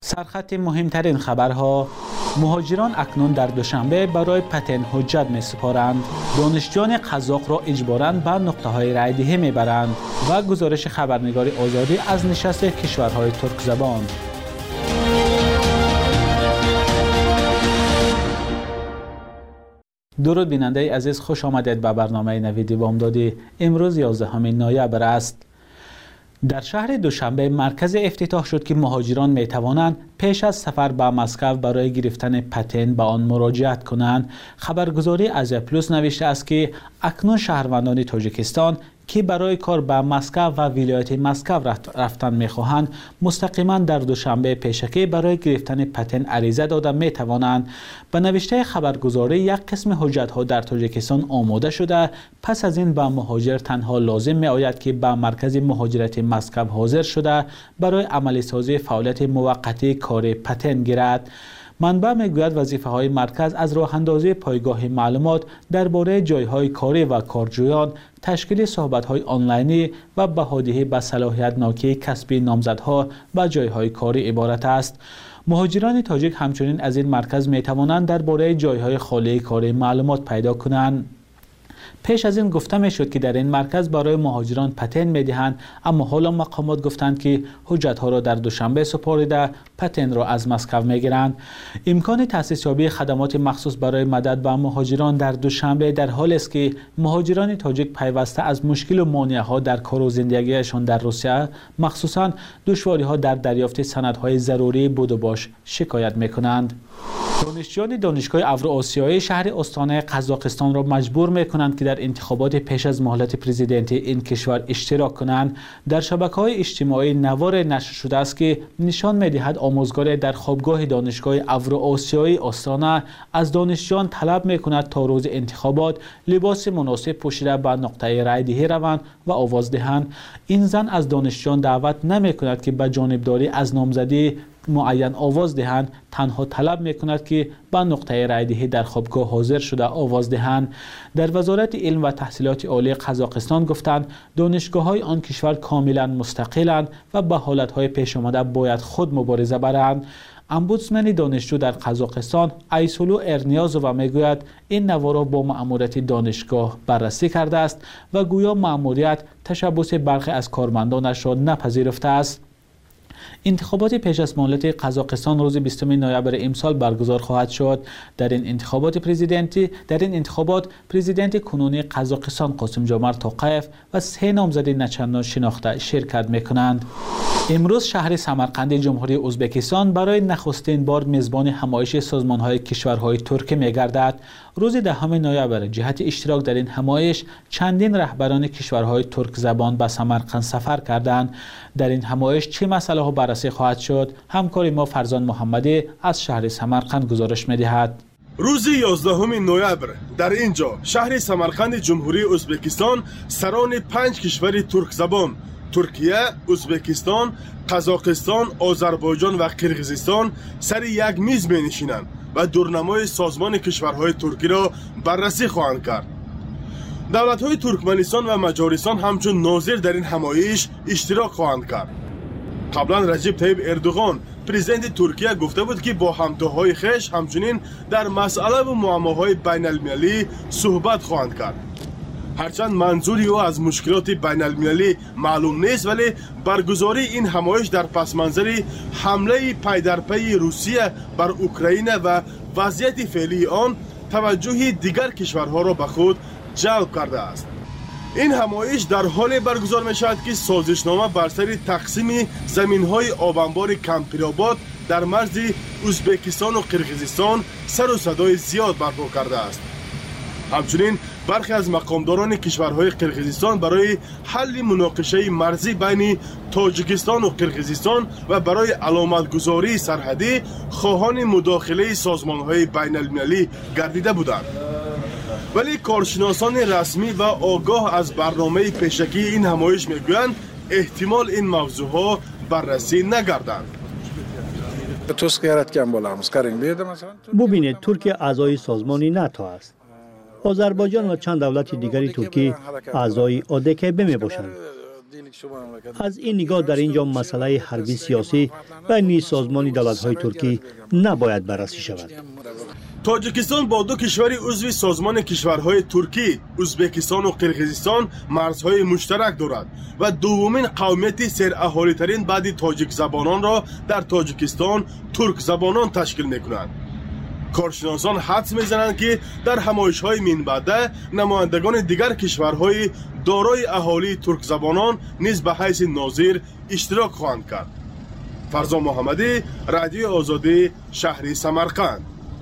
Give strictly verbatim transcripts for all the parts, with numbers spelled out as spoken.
سرخط مهمترین خبرها: مهاجران اکنون در دوشنبه برای پتن حجت می سپارند. دانشجویان قزاق را اجباراً به نقطه های رای دهی می برند و گزارش خبرنگار آزادی از نشست کشورهای ترک زبان. درود بیننده عزیز، خوش آمدید به برنامه نویدی بامدادی. امروز یازدهم نوامبر است. در شهر دوشنبه مرکز افتتاح شد که مهاجران می توانند پیش از سفر به مسکو برای گرفتن پتن به آن مراجعت کنند. خبرگزاری آزیا پلوس نوشته است که اکنون شهروندان تاجیکستان که برای کار به مسکو و ولایت مسکو رفتن می‌خواهند مستقیما در دوشنبه پیشکی برای گرفتن پتن عریضه داده می‌توانند. به نوشته خبرگزاری یک قسم حجت‌ها در تاجیکستان آماده شده، پس از این به مهاجر تنها لازم می‌آید که به مرکز مهاجرت مسکو حاضر شده برای عملی سازی فعالیت موقتی کار پتن گیرد. منبع میگوید وظیفه های مرکز از راه اندازی پایگاه معلومات درباره جایهای کاری و کارجویان، تشکیل صحبت های آنلاینی و بهادهی به صلاحیت ناکی کسبی نامزدها به جایهای کاری عبارت است. مهاجران تاجیک همچنین از این مرکز می توانند درباره جایهای خالی کاری معلومات پیدا کنند. پیش از این گفته می شد که در این مرکز برای مهاجران پتن می دهند، اما حالا مقامات گفتند که حجت ها را در دوشنبه سپاریده پتن را از مسکو می گیرند. امکان تأسیس یابی خدمات مخصوص برای مدد به مهاجران در دوشنبه در حال است که مهاجران تاجیک پیوسته از مشکل و مانع ها در کار و زندگیشان در روسیه، مخصوصا دشواری ها در دریافت سندهای ضروری بود و باش شکایت می کنند. دانشجویان دانشگاه اوراسیایی شهر استان قزاقستان را مجبور می کنند که در انتخابات پیش از مهلت پرزیدنتی این کشور اشتراک کنند. در شبکه‌های اجتماعی نوار نشر شده است که نشان می‌دهد آموزگار در خوابگاه دانشگاه اوراسیایی استان از دانشجویان طلب می‌کند تا روز انتخابات لباس مناسب پوشیده به نقطه رای دهی روند و آواز دهند. این زن از دانشجویان دعوت نمی‌کند که به جانبداری از نامزدی معین آواز دهند، تنها طلب می‌کند که به نقطه رای دهی در خوابگاه حاضر شده آواز دهند. در وزارت علم و تحصیلات عالی قزاقستان گفتند دانشگاه‌های آن کشور کاملا مستقلند و به حالت‌های پیش آمده باید خود مبارزه برند. امبودسمن دانشجو در قزاقستان ایسولو ارنیازووا میگوید این نوار با مأموریت دانشگاه بررسی کرده است و گویا مأموریت تشبث برخی از کارمندانش را نپذیرفته است. انتخابات پیش از مهلت قزاقستان روز بیستم نوامبر امسال برگزار خواهد شد. در این انتخابات پرزیدنتی در این انتخابات پرزیدنت کنونی قزاقستان قاسم جمرت توقیف و سه نامزد نچندان شناخته شرکت میکنند. امروز شهر سمرقند جمهوری ازبکستان برای نخستین بار میزبان همایش سازمان‌های کشورهای ترک می‌گردد. روز دهم نوامبر جهت اشتراک در این همایش چندین رهبران کشورهای ترک زبان به سمرقند سفر کردند. در این همایش چه مسائلی بررسی خواهد شد؟ همکار ما فرزان محمدی از شهر سمرقند گزارش می‌دهد. روز یازدهم نوامبر در اینجا شهر سمرقند جمهوری ازبکستان سران پنج کشور ترک زبان ترکیه، ازبکستان، قزاقستان، آذربایجان و قرقیزستان سر یک میز می نشینند و دورنمای سازمان کشورهای ترکی را بررسی خواهند کرد. دولت‌های ترکمنستان و مجارستان همچون ناظر در این همایش اشتراک خواهند کرد. قبلا رجب طیب اردوغان پرزیدنت ترکیه گفته بود که با همتاهای خویش همچنین در مسئله و معماهای بین المللی صحبت خواهند کرد. هرچند منظوری او از مشکلات بین المللی معلوم نیست، ولی برگزاری این همایش در پس منظر حمله پی در پی روسیه بر اوکراین و وضعیت فعلی آن توجه دیگر کشورها را به خود جلب کرده است. این همایش در حال برگزار می شود که سازشنامه بر سر تقسیم زمین‌های آبانبار کمپیرآباد در مرز ازبکستان و قرقیزستان سر و صدای زیاد برپا کرده است. همچنین برخی از مقامداران کشورهای قرقیزستان برای حل مناقشه مرزی بین تاجیکستان و قرقیزستان و برای علامتگذاری سرحدی خواهان مداخله سازمانهای بین المللی گردیده بودند. ولی کارشناسان رسمی و آگاه از برنامه پیشکی این همایش میگویند احتمال این موضوعها بررسی نگردند. ببینید، ترکیه اعضای سازمان ناتو است. آذربایجان و چند دولت دیگری ترکی اعضای آدک می باشند. از این نگاه در اینجا مسئله حربی سیاسی بین سازمان دولت‌های ترکی نباید بررسی شود. تاجیکستان با دو کشور عضو سازمان کشورهای ترکی، ازبکستان و قرقیزستان مرزهای مشترک دارد و دومین قومیت سراهالی ترین بعد تاجیک زبانان را در تاجیکستان ترک زبانان تشکیل می‌کنند. کارشناسان حدس می‌زنند که در همایش‌های من بعد نمایندگان دیگر کشورهای دارای اهالی ترک زبانان نیز به حیث ناظر اشتراک خواهند کرد. فرزان محمدی، رادیو آزادی، شهر سمرقند.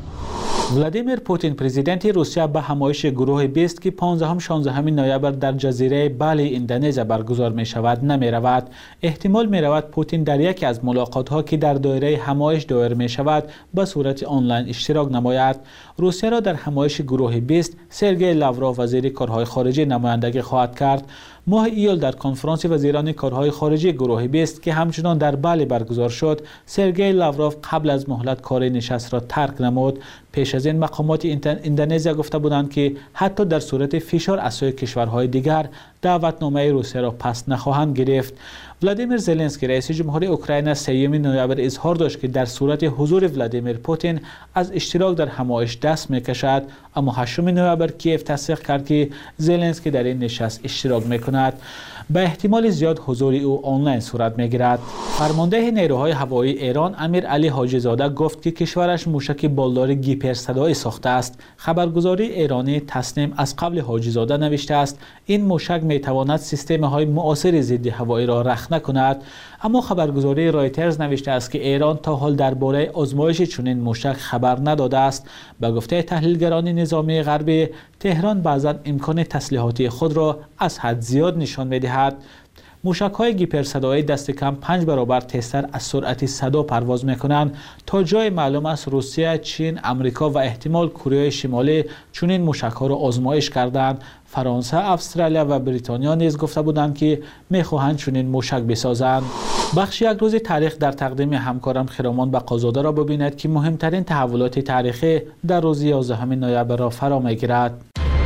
ولادیمیر پوتین پرزیدنت روسیه به همایش گروه بیست که پانزدهم شانزدهم نوامبر در جزیره بالی اندونزیا برگزار می شود نمی رود. احتمال می رود پوتین در یکی از ملاقات ها که در دایره همایش دایر می شود به صورت آنلاین اشتراک نماید. روسیه را در همایش گروه بیست سرگئی لاوروف وزیر کارهای خارجه نمایندگی خواهد کرد. ماه ایول در کنفرانس وزیران کارهای خارجه گروه بیست که همچنان در بالی برگزار شد، سرگئی لاوروف قبل از مهلت کار نشست را ترک نمود. پیش از این مقامات اندونزیا گفته بودند که حتی در صورت فشار از سوی کشورهای دیگر دعوتنامه روسیه را پس نخواهند گرفت. ولادیمیر زلنسکی رئیس جمهور اوکراین سوم نوامبر اظهار داشت که در صورت حضور ولادیمیر پوتین از اشتراک در همایش دست میکشد، اما هشتم نوامبر کیف تصدیق کرد که زلنسکی در این نشست اشتراک میکند. به احتمال زیاد حضور او آنلاین صورت میگیرد. فرمانده نیروهای هوایی ایران امیر علی حاجی زاده گفت که کشورش موشک بالدار گیپر صدایی ساخته است. خبرگزاری ایرانی تسنیم از قبل حاجی زاده نوشته است این موشک میتواند سیستم های معاصر ضد هوایی را رخنه کند، اما خبرگزاری رایترز نوشته است که ایران تا حال درباره آزمایش چنین موشک خبر نداده است. به گفته تحلیلگران نظامی غربی، تهران بعضا امکان تسلیحاتی خود را از حد زیاد نشان می‌دهد. موشک‌های گیپر صدایی دست کم پنج برابر تیزتر از سرعت صدا پرواز می‌کنند. تا جای معلوم است روسیه، چین، آمریکا و احتمال کره شمالی چنین موشک‌ها را آزمایش کردند. فرانسه، استرالیا و بریتانیا نیز گفته بودند که می‌خواهند چنین موشک بسازند. بخش یک روز تاریخ در تقدیم همکارم خرامان بقازاده را ببینید که مهمترین تحولات تاریخی در روز یازدهم نوامبر را فرا می‌گیرد.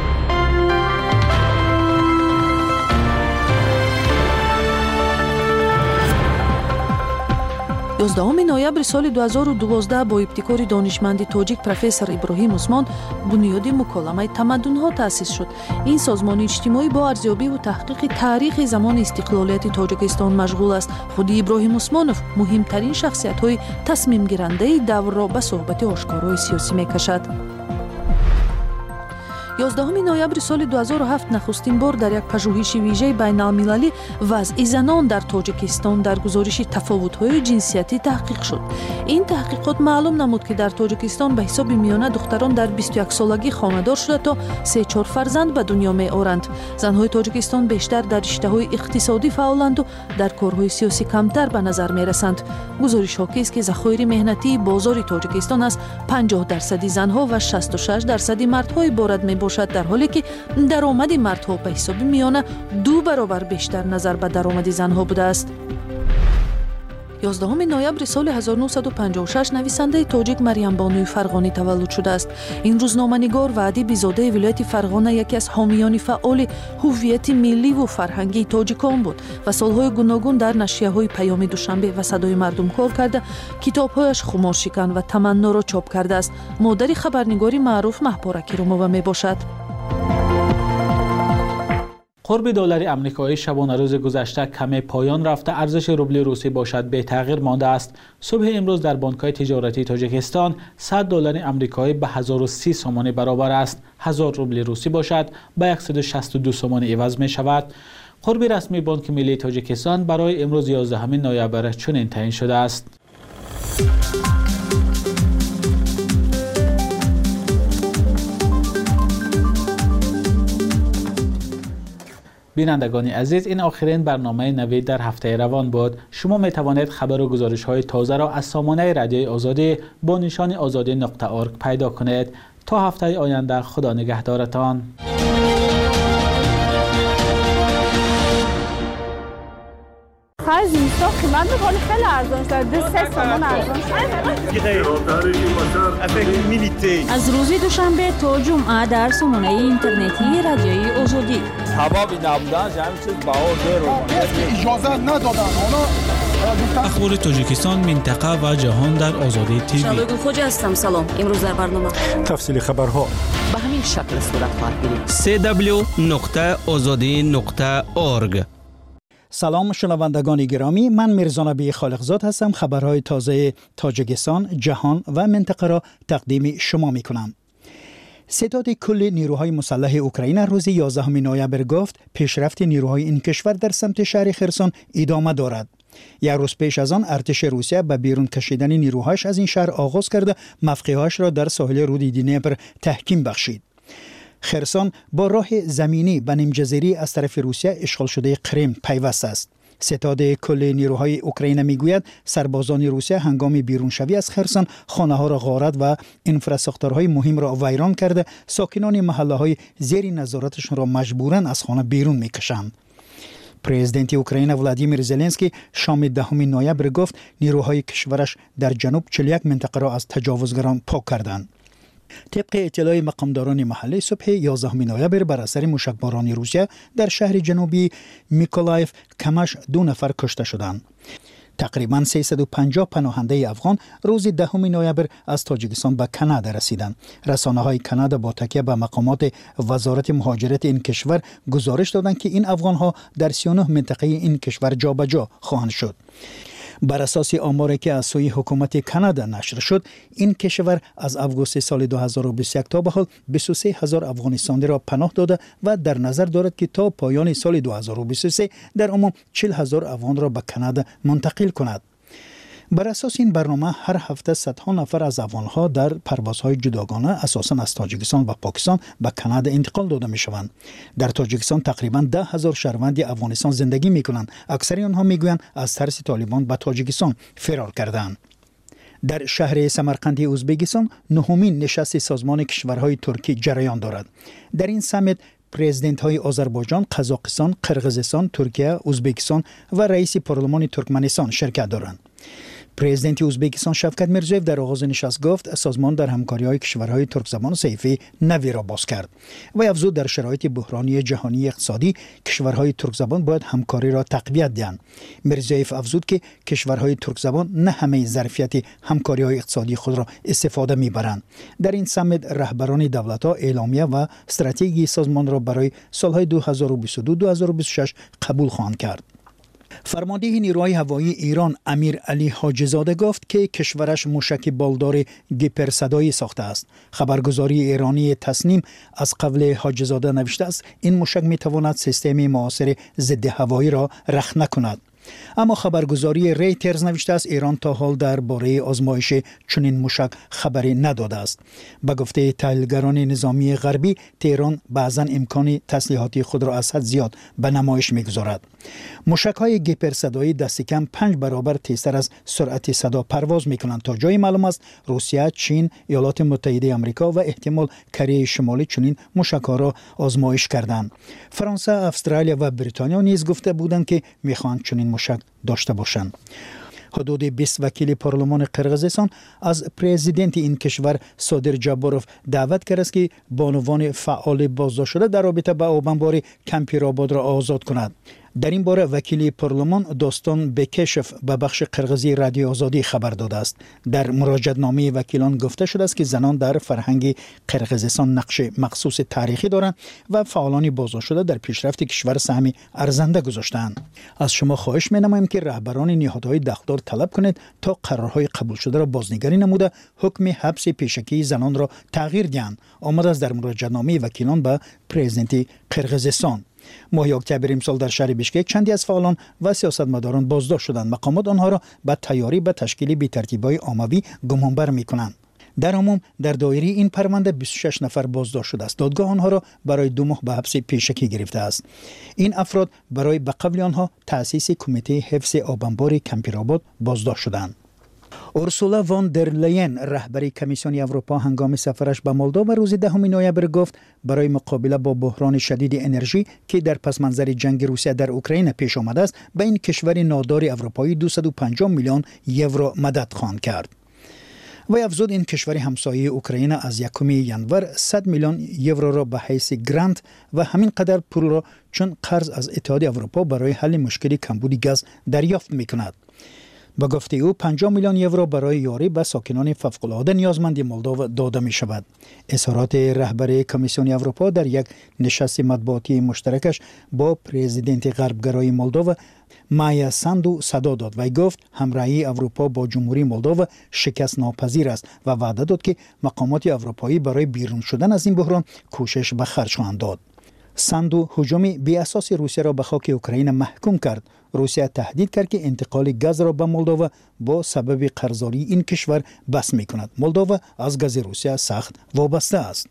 یازدهم نوامبر سال دو هزار و دوازده با ابتکار دانشمند تاجیک پروفسور ابراهیم عثمان بنیاد مکالمه تمدن‌ها تأسیس شد. این سازمان اجتماعی با ارزیابی و تحقیق تاریخ زمان استقلالیت تاجیکستان مشغول است. خود ابراهیم عثمانوف مهمترین شخصیت‌های تصمیم گیرنده دور را به صحبت آشکارای سیاسی می‌کشد. یازدهم نوامبر سال دو هزار و هفت نخستین بار در یک پژوهش ویژه بین‌المللی وضع زنان در تاجیکستان در گزارش تفاوت‌های جنسیتی تحقیق شد. این تحقیقات معلوم نمود که در تاجیکستان به حساب میانه دختران در بیست و یک سالگی خانه‌دار شده تا سه چهار فرزند به دنیا می‌آورند. زن‌های تاجیکستان بیشتر در رشته‌های اقتصادی فعالند و در کارهای سیاسی کمتر به نظر می‌رسند. گزارش حاکی است که ذخایر مهنتی بازار تاجیکستان از پنجاه درصد زن‌ها و شصت و شش درصد مردها عبارت می‌باشد، در حالی که درآمد مردها به حساب میانه دو برابر بیشتر نظر به درآمد زنها بوده است. یازدهم نوامبر سال هزار و نهصد و پنجاه و شش نویسنده تاجیک مریم بانوی فرغانی تولد شده است. این روزنامه‌نگار و ادیب زاده ولایت فرغانه یکی از حامیان فعال هویت ملی و فرهنگی تاجیکان بود و سالهای گوناگون در نشریه‌های پیام دوشنبه و صدای مردم کار کرده. کتاب‌هایش خمارشکن و تمنا را چاپ کرده است. مادر خبرنگاری معروف مهپاره کریمووا میباشد. قرب دلار آمریکایی شبانه روز گذشته کمی پایان رفته ارزش روبل روسی باشد به تغییر مانده است. صبح امروز در بانک‌های تجارتی تاجیکستان صد دلار آمریکایی به هزار و سی سومانی برابر است. هزار روبل روسی باشد به صد و شصت و دو سومانی عوض می شود. قرب رسمی بانک ملی تاجیکستان برای امروز یازدهم نوامبر چنین تعیین شده است. بینندگان عزیز، این آخرین برنامه نوید در هفته روان بود. شما می توانید خبر و گزارش های تازه را از سامانه رادیوی آزادی با نشان آزادی نقطه اورگ پیدا کنید. تا هفته آینده خدا نگهدارتان. Faz isso. تو قیمت میکنی خیلی ارزان شده سه سومن ارزان شده. از روز دوشنبه تا جمعه در سامانه اینترنتی رادیوی آزادی حبابی نبودن همین چیز بهار داره اجازه ندادن اونا. اخبار تاجیکستان، منطقه و جهان در آزادی تیوی. شالوگ خوجا هستم. سلام. امروز در برنامه تفصیل خبرها به همین شکل صورت خواهد گرفت. سی دبلیو نقطه آزادی نقطه اورگ. سلام شنوندگان گرامی، من میرزا نبی خالقزاد هستم. خبرهای تازه تاجیکستان، جهان و منطقه را تقدیم شما می کنم. ستاد کل نیروهای مسلح اوکراین روز یازدهم نوامبر گفت پیشرفت نیروهای این کشور در سمت شهر خرسون ادامه دارد. یک روز پیش از آن ارتش روسیه به بیرون کشیدن نیروهاش از این شهر آغاز کرده موقعهاش را در ساحل رود دنیپر تحکیم بخشید. خرسون با راه زمینی به نیمجزیره از طرف روسیه اشغال شده کریم پیوست است. ستاد کل نیروهای اوکراین میگوید سربازان روسیه هنگام بیرون شوی از خرسون خانه ها را غارت و انفراستراکچورهای مهم را ویران کرده ساکنان محله های زیر نظارتشان را مجبوراً از خانه بیرون میکشند. پرزیدنت اوکراین ولادیمیر زلنسکی شام دهم نوامبر گفت نیروهای کشورش در جنوب چهل و یک منطقه را از تجاوزگران پاک کردند. طبق اطلاع مقامداران محلی صبح یازدهم نوامبر بر اثر موشکباران روسیه در شهر جنوبی میکولایف کمش دو نفر کشته شدند. تقریباً سیصد و پنجاه پناهنده افغان روز دهم نوامبر از تاجیکستان به کانادا رسیدند. رسانه‌های کانادا با تکیه به مقامات وزارت مهاجرت این کشور گزارش دادند که این افغان‌ها در سی و نه منطقه این کشور جابجا خواهند شد. بر اساس آماری که از سوی حکومت کانادا نشر شد، این کشور از آگوست سال دو هزار و بیست و یک تا به حال بیست و سه هزار افغانستانی را پناه داده و در نظر دارد که تا پایان سال دو هزار و بیست و سه در عموم چهل هزار افغان را به کانادا منتقل کند. بر اساس این برنامه هر هفته صدها نفر از افغان‌ها در پروازهای جداگانه اساساً از تاجیکستان و پاکستان به کانادا انتقال داده می‌شوند. در تاجیکستان تقریباً ده هزار شهروند افغانستان زندگی می‌کنند. اکثر آنها می‌گویند از ترس طالبان به تاجیکستان فرار کردند. در شهر سمرقند ازبکستان نهمین نشست سازمان کشورهای ترکی جریان دارد. در این سمیت پرزیدنت های آذربایجان، قزاقستان، قرقیزستان، ترکیه، ازبکستان و رئیس پارلمان ترکمنستان شرکت دارند. پرزیدنت ازبکستان شفقت میرزویف در آغاز نشست گفت سازمان در همکاری‌های کشورهای ترک زبان صحیفه نوی را باز کرد و افزود در شرایط بحرانی جهانی اقتصادی کشورهای ترک زبان باید همکاری را تقویت دهند. میرزویف افزود که کشورهای ترک زبان نه همه ظرفیت همکاری‌های اقتصادی خود را استفاده می‌برند. در این سمیت رهبران دولت‌ها اعلامیه و استراتژی سازمان را برای سال‌های دو هزار و بیست و دو تا دو هزار و بیست و شش قبول خواهند کرد. فرمانده نیروهای هوایی ایران امیر علی حاجی‌زاده گفت که کشورش موشک بالدار گیپرصدایی ساخته است. خبرگزاری ایرانی تسنیم از قبل حاجی‌زاده نوشته است این موشک میتواند سیستم معاصر ضد هوایی را رخنه کند. اما خبرگزاری ریترز نوشته است ایران تا حال درباره آزمایش چنین موشک خبری نداده است. به گفته تحلیلگران نظامی غربی تهران بعضا امکان تسلیحاتی خود را از حد زیاد به نمایش میگذارد. موشک‌های گیپرصدایی دست کم پنج برابر تیزتر از سرعت صدا پرواز میکنند. تا جای معلوم است روسیه، چین، ایالات متحده آمریکا و احتمال کره شمالی چنین موشک‌ها را آزمایش کردند. فرانسه، استرالیا و بریتانیا نیز گفته بودند که میخواهند چنین موشک داشته باشند. حدود بیست وکیل پارلمان قرقیزستان از پرزیدنت این کشور صادر جباروف دعوت کرد است که بانوان فعال بازداشت شده در رابطه با آبانبار کمپیرآباد را آزاد کند. در این باره وکیل پارلمان داستان بکشف به بخش قرقیزی رادیو آزادی خبر داده است. در مراجعه‌نامه وکیلان گفته شده است که زنان در فرهنگ قرقیزستان نقش مخصوص تاریخی دارند و فعالان بازداشت شده در پیشرفت کشور سهمی ارزنده گذاشتند. از شما خواهش می‌نمایم که رهبران نهادهای دخدار طلب کنید تا قرارهای قبول شده را بازنگری نموده حکم حبس پیشکی زنان را تغییر دهند. آمده است در مراجعه‌نامه وکیلان به پرزیدنت قرقیزستان. ماه اکتبر امسال در شهر بیشکک چندی از فعالان و سیاستمداران بازداشت شدند. مقامات آنها را به تیاری به تشکیل بی‌ترتیبی‌های عمومی گمانبر می‌کنند. در عموم در دایره این پرونده بیست و شش نفر بازداشت شده است. دادگاه آنها را برای دو ماه به حبس پیشکی گرفته است. این افراد برای به قبل آنها تأسیس کمیته حفظ آبانبار کمپیرآباد بازداشت شدند. اورسولا وان در لین رهبری کمیسیون اروپا هنگام سفرش به مولداوا روز دهم نوامبر گفت برای مقابله با بحران شدید انرژی که در پس منظر جنگ روسیه در اوکراین پیش آمده است به این کشور نادار اروپایی دویست و پنجاه میلیون یورو مدد خواهد کرد. و افزود این کشور همسایه اوکراین از یکم ژانویه صد میلیون یورو را به حیث گرانت و همین قدر پول را چون قرض از اتحادیه اروپا برای حل مشکل کمبود گاز دریافت می‌کند. با گفته او پنجاه میلیون یورو برای یاری به ساکنان فوق‌العاده نیازمند مولداوا داده می شود. اظهارات رهبر کمیسیون اروپا در یک نشست مطبوعاتی مشترکش با پرزیدنت غربگرای مولداوا مایا ساندو صدا داد و گفت همراهی اروپا با جمهوری مولداوا شکست ناپذیر است و وعده داد که مقامات اروپایی برای بیرون شدن از این بحران کوشش به خرج خواهند داد. ساندو هجومی بی اساس روسیه را به خاک اوکراین محکوم کرد. روسیه تهدید کرد که انتقال گاز را به مولداوا با سبب قرضداری این کشور بس می کند. مولداوا از گاز روسیه سخت وابسته است.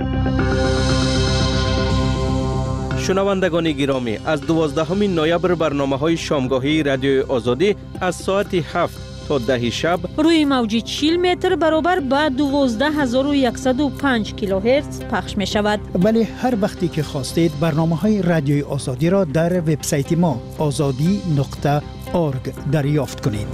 شنوندگان گرامی، از دوازدهم نوامبر برنامه‌های شامگاهی رادیو آزادی از ساعت هفت تا ده شب روی موج چهل متر برابر با دوازده هزار و صد و پنج کیلوهرتز پخش می شود. ولی هر وقتی که خواستید برنامه‌های رادیوی آزادی را در وبسایت ما آزادی نقطه اورگ دریافت کنید.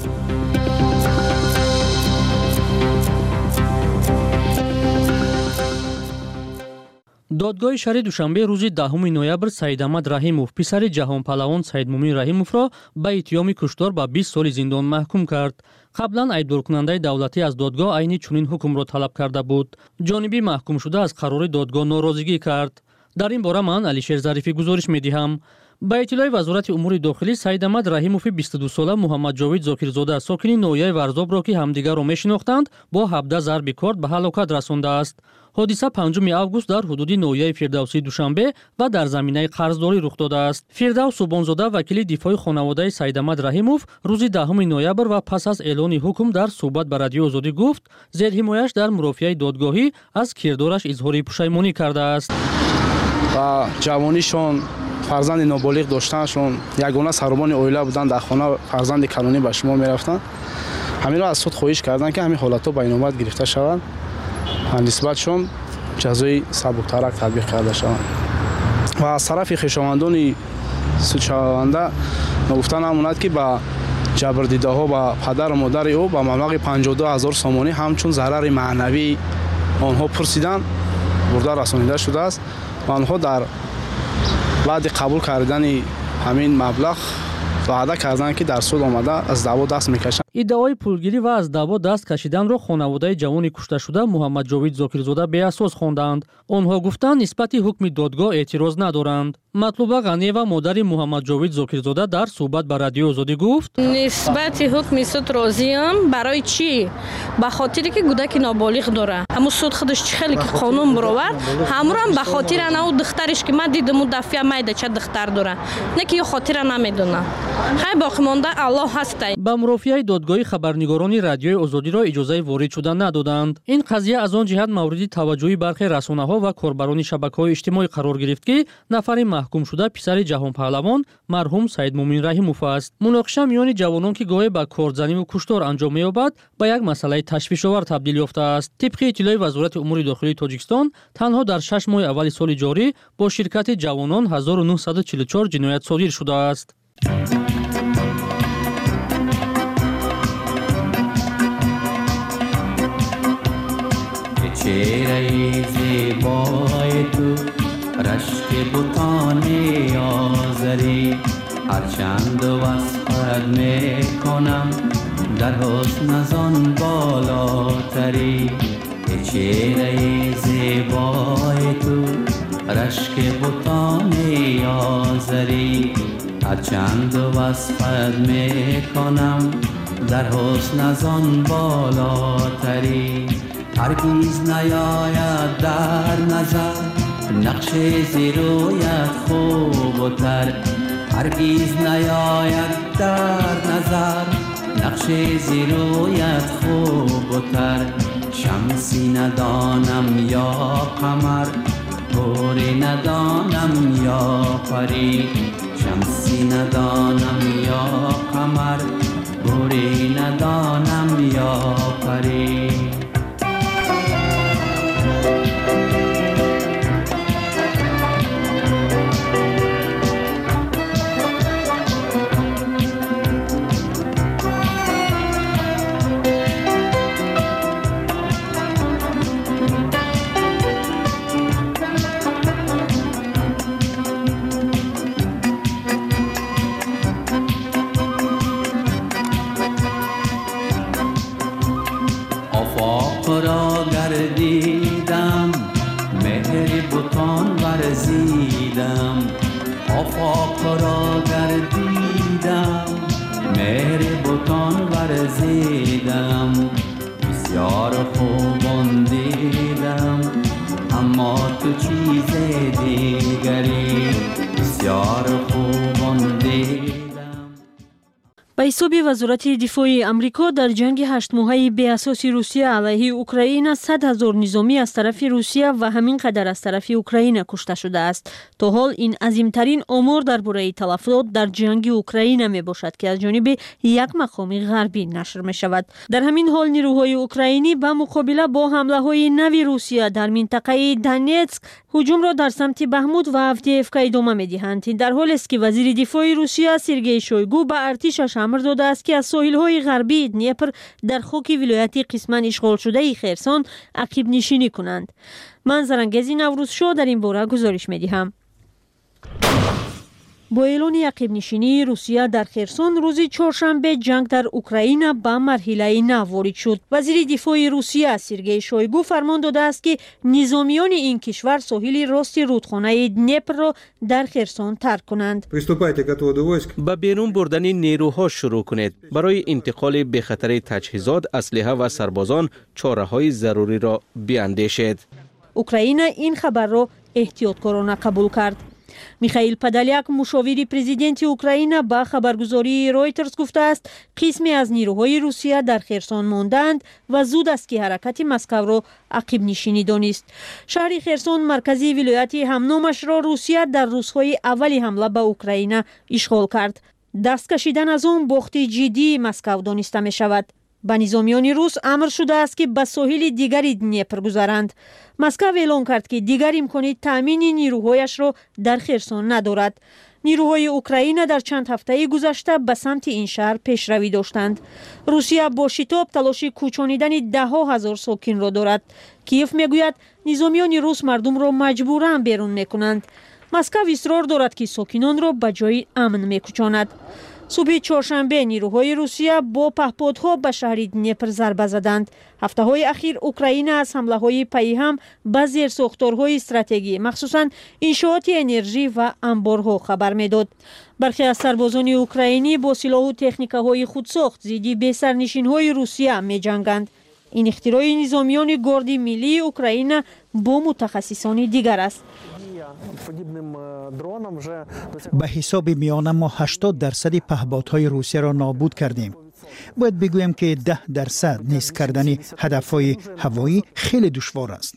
دادگاه شهر دوشنبه روز دهم نوامبر سید احمد رحیموف پسر جهان پهلوان سید مومن رحیموف را به اتهام کشتار به بیست سال زندان محکوم کرد. قبلا ایبدارکننده دولتی از دادگاه عین چنین حکم را طلب کرده بود. جانبی محکوم شده از قرار دادگاه ناراضگی کرد. در این باره من علیشیر ظریفی گزارش می‌دهم. با اطلاع وزارت امور داخلی سید احمد رحیموف بیست و دو ساله محمد جاوید زاکرزاده ساکن نویای ورزاب را که همدیگر را میشناختند با هفده ضرب کارد به هلاکت رسانده است. حادثه پنجم آگوست در حدود نویای فردوسی دوشنبه و در زمینه قرضداری رخ داده است. فردوس سوبانزاده وکیل دفاع خانواده سید احمد رحیموف روز دهم نوامبر و پس از اعلان حکم در صحبت با رادیو آزادی گفت زیر حمایش در مرافعه دادگاهی از کردارش اظهار پشیمانی کرده است. و جوانیشون فرزند نابالغ داشتنشون یگانه سربان عائله بودن، در خانه فرزند کلانی به شما میرفتن. همین را از سود خواهش کردن که همین حالت‌ها به نوبت گرفته شوند و نسبتشون جزای سبک‌تر تطبیق کرده شوند. و از طرف خویشاوندان سودشونده گفتن هموند که با جبردیده‌ها با پدر و مادر او با مبلغ پنجاه و دو هزار سومانی همچون ضرر معنوی آنها پرسیدن برده رسانیده شده است و آنها در بعد قبول کردن همین مبلغ وعده کردند که در سود آمده از دعوا دست میکشند. ادعای پولگیری و از دعوا دست کشیدن را خانواده جوان کشته شده محمد جاوید زاکرزاده بی اساس خواندند. آنها گفتند نسبت حکم دادگاه اعتراض ندارند. مطلوبه غنی و مادر محمد جاوید زاکرزاده در صحبت با رادیو آزادی گفت نسبت حکم سود راضیم. برای چی؟ به خاطری که کودک نابالغ داره. اما سود خودش چه خیلی که قانون برآورد همون هم به خاطر انا دخترش که من دیدم دفعه میده چه دختر داره نه که خاطر نمیدونه. خیلی باقی مانده الله هست. با مرافعه دادگاهی خبرنگاران رادیوی آزادی را اجازه وارد شدن ندادند. این قضیه از آن جهت مورد توجه برخی رسانه‌ها و کاربران شبکه‌های اجتماعی قرار گرفت که نفر محکوم شده پسر جهان پهلوان مرحوم سید مومن رحیموف است. مناقشه میان جوانان که گاهی با کارزنی و کشتار انجام می‌یابد به یک مسئله تشویش‌آور تبدیل یافته است. طبق اطلاع وزارت امور داخلی تاجیکستان تنها در شش ماه اول سال جاری با شرکت جوانان هزار و نهصد و چهل و چهار جنایت صادر شده است. چهره زیبای تو رشک بوتان آزری هرچند وصفت میکنم در حسن زان بالاتری. چهره زیبای تو رشک بوتان آزری هرچند وصفت میکنم در حسن زان بالاتری. هرگیز نیاید در نظر نقش زیرویت خوب و تر. هرگیز نیاید در نظر نقش زیرویت خوب و تر. شمسی ندانم یا قمر گوری ندانم یا پری. شمسی ندانم یا قمر طوری ندانم یا پری. آفاق را گردیدم مهر بتان ورزیدم بسیار خوبان دیدم اما تو چیز دیگری بسیار خوبان دیدم. ба ҳисоби вазорати дифои амрико дар ҷанги ҳаштмоҳаи беасоси русия алайҳи украина сад ҳазор низомӣ аз тарафи русия ва ҳамин қадар аз тарафи украина кушта шудааст. то ҳол ин азимтарин омор дар бораи талафот дар ҷанги украина мебошад ки аз ҷониби як мақоми ғарбӣ нашр мешавад. дар ҳамин ҳол нирӯҳои украинӣ ба муқобила бо ҳамлаҳои нави русия дар минтақаи Донецк ҳуҷумро дар самти Бахмут ва Авдеевка идома медиҳанд. ин дар ҳолест ки вазири дифои русия Сергей Шойгу ба артишаш амр додааст ки аз соҳилҳои ғарбии Днепр дар хоки вилояти қисман ишғолшудаи Херсон ақибнишинӣ кунанд. ман Зарангези Наврӯзшо дар ин бора гузориш медиҳам. бо эълони ақибнишинии русия дар Херсон рӯзи чоршанбе ҷанг дар Украина ба марҳилаи нав ворид шуд. вазири дифои русия Сергей Шойгу фармон додааст ки низомиёни ин кишвар соҳили рости рудхонаи Днепрро дар Херсон тарк кунанд. ба берун бурдани нерӯҳо шурӯъ кунед. барои интиқоли бехатари таҷҳизот, аслиҳа ва сарбозон чораҳои заруриро биандешед. Украина ин хабарро эҳтиёткорона қабул кард. Михаил Подоляк, мушовири президенти Украина, ба хабаргузории Reuters гуфтааст, қисме аз нирӯҳои Русия дар Херсон мондаанд ва зуд аст ки ҳаракати Москавро ақибнишинӣ донист. шаҳри Херсон, маркази вилояти ҳамномашро Русия дар рӯзҳои аввали ҳамла ба Украина ишғол кард. даст кашидан аз он бохти ҷиддии Москав дониста мешавад. ба низомиёни рус амр шудааст ки ба соҳили дигари Днепр гузаранд. Москав эълон кард ки дигар имкони таъмини нирӯҳояшро дар Херсон надорад. нирӯҳои Украина дар чанд ҳафтаи гузашта ба самти ин шаҳр пешравӣ доштанд. Русия бо шитоб талоши кӯчонидани даҳҳо ҳазор сокинро дорад. Киев мегӯяд низомиёни рус мардумро маҷбуран берун мекунанд. Москав исрор дорад ки сокинонро ба ҷои амн мекӯчонад. субҳи чоршанбе нирӯҳои Русия бо паҳподҳо ба шаҳри Днепр зарба заданд. ҳафтаҳои ахир Украина аз ҳамлаҳои пайҳам ба зерсохторҳои стратегӣ, махсусан иншооти энержӣ ва амборҳо хабар медод. бархе аз сарбозони украинӣ бо силоҳу техникаҳои худсохт зидди бесарнишинҳои Русия меҷанганд. ин ихтирои низомиёни горди миллии Украина бо мутахассисони дигар аст. ба ҳисоби миёна мо ҳаштод дарсади паҳбодҳои русияро нобуд кардем. бояд бигӯям ки даҳ дарсад низ кардани ҳадафҳои ҳавоӣ хеле душвор аст.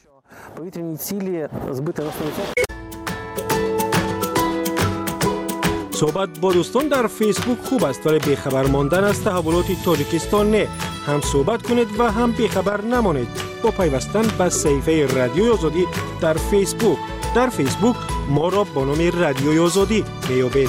صحبت با دوستان در فیسبوک خوب است ولی بیخبر ماندن از تحولات تاجیکستان نه. هم صحبت کنید و هم بیخبر نمانید با پیوستن به صفحه رادیوی آزادی در فیسبوک. در فیسبوک ما را با نام رادیوی آزادی میابید.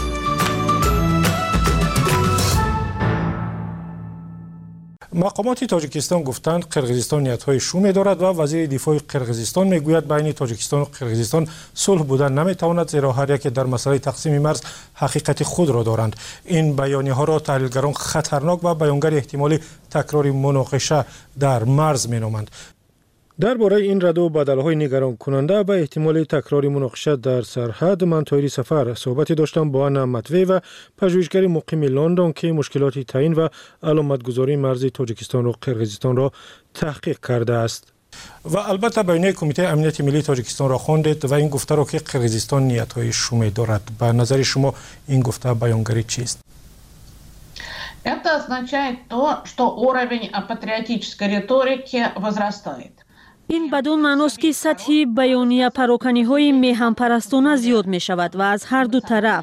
مقامات تاجیکستان گفتند قرقیزستان نیت‌های شومی دارد و وزیر دفاع قرقیزستان میگوید بین تاجیکستان و قرقیزستان صلح بودن نمیتواند زیرا هر یک در مسئله تقسیم مرز حقیقت خود را دارند. این بیانیه‌ها را تحلیلگران خطرناک و بیانگر احتمال تکرار مناقشه در مرز مینامند. درباره این رد و بدل‌های نگران کننده به احتمال تکرار مناقشه در سرحد من طاهری سفر صحبتی داشتم با انا مطوی و پژوهشگر مقیم لندن که مشکلات تعیین و علامتگذاری مرز تاجیکستان و قرقیزستان را تحقیق کرده است. و البته بیانیه کمیته امنیت ملی تاجیکستان را خواندید و این گفته را که قرقیزستان نیت‌های شومی دارد. به نظر شما این گفته بیانگری چیست؟ Это означает то, что уровень патриотической риторики возрастает. ин бадун маъност ки сатҳи баёния пароканиҳои меҳампарастона зиёд мешавад ва аз ҳар ду тараф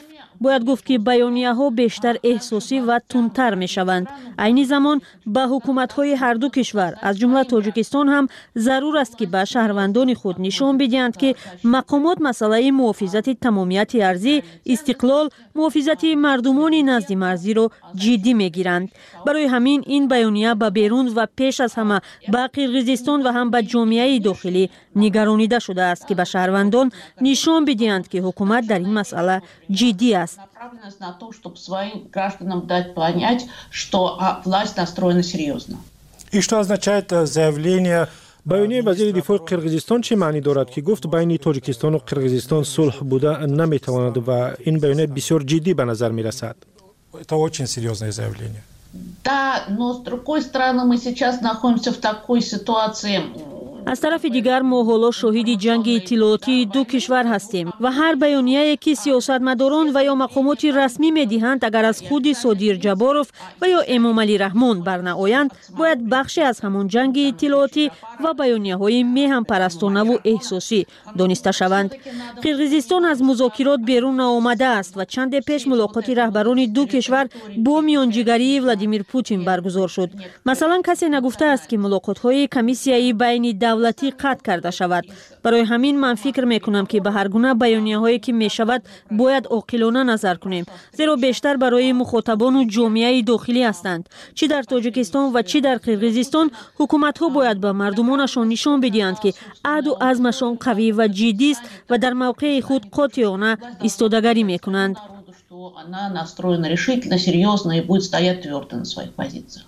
باید گفت که بیانیه‌ها بیشتر احساسی و تندتر می‌شوند. عین زمان به حکومت‌های هر دو کشور از جمله تاجیکستان هم ضرور است که به شهروندان خود نشان بدهند که مقامات مسئله محافظت تمامیت ارضی، استقلال، محافظت مردمان نزد مرزی را جدی می‌گیرند. برای همین این بیانیه به بیرون و پیش از همه به قرقیزستان و هم به جامعه داخلی نگرانیده شده است که به شهروندان نشان بدهند که حکومت در این مسئله جدی است. на то, чтобы своим гражданам дать понять, что власть настроена серьезно. И что означает заявление بیانیه وزیر دفاع قرقیزستان چه معنی دارد که گفت بین تاجیکستان و قرقیزستان صلح بوده نمیتواند و این بیانیه بسیار جدی به نظر میرسد؟ Это очень серьезное заявление. Да, но с другой стороны мы сейчас находимся в такой ситуации. از طرف دیگر ما حالا شاهد جنگ اطلاعاتی دو کشور هستیم و هر بیانیه‌ای که سیاستمداران و یا مقامات رسمی می‌دهند اگر از خود صادر جباروف و یا امام علی رحمان برنآیند باید بخشی از همان جنگ اطلاعاتی و بیانیه‌های میهم پرستانه و احساسی دانسته شوند. قرقیزستان از مذاکرات بیرون آمده است و چند پیش ملاقات رهبران دو کشور با میانجیگری ولادیمیر پوتین برگزار شد. مثلا کسی نگفته است که ملاقات‌های کمیسیایی بین دولتی قطع کرده شود. برای همین من فکر میکنم که به هر گونه بیانیه‌هایی که میشود باید عاقلانه نظر کنیم، زیرا بیشتر برای مخاطبان و جامعه داخلی هستند. چی در تاجیکستان و چی در قرقیزستان حکومت‌ها باید به مردمانشان نشان بدهند که عهد و عزمشان قوی و جدی است و در موقع خود قاطعانه ایستادگی میکنند. Она настроена решительно, серьезно и будет стоять твердо на своих позициях.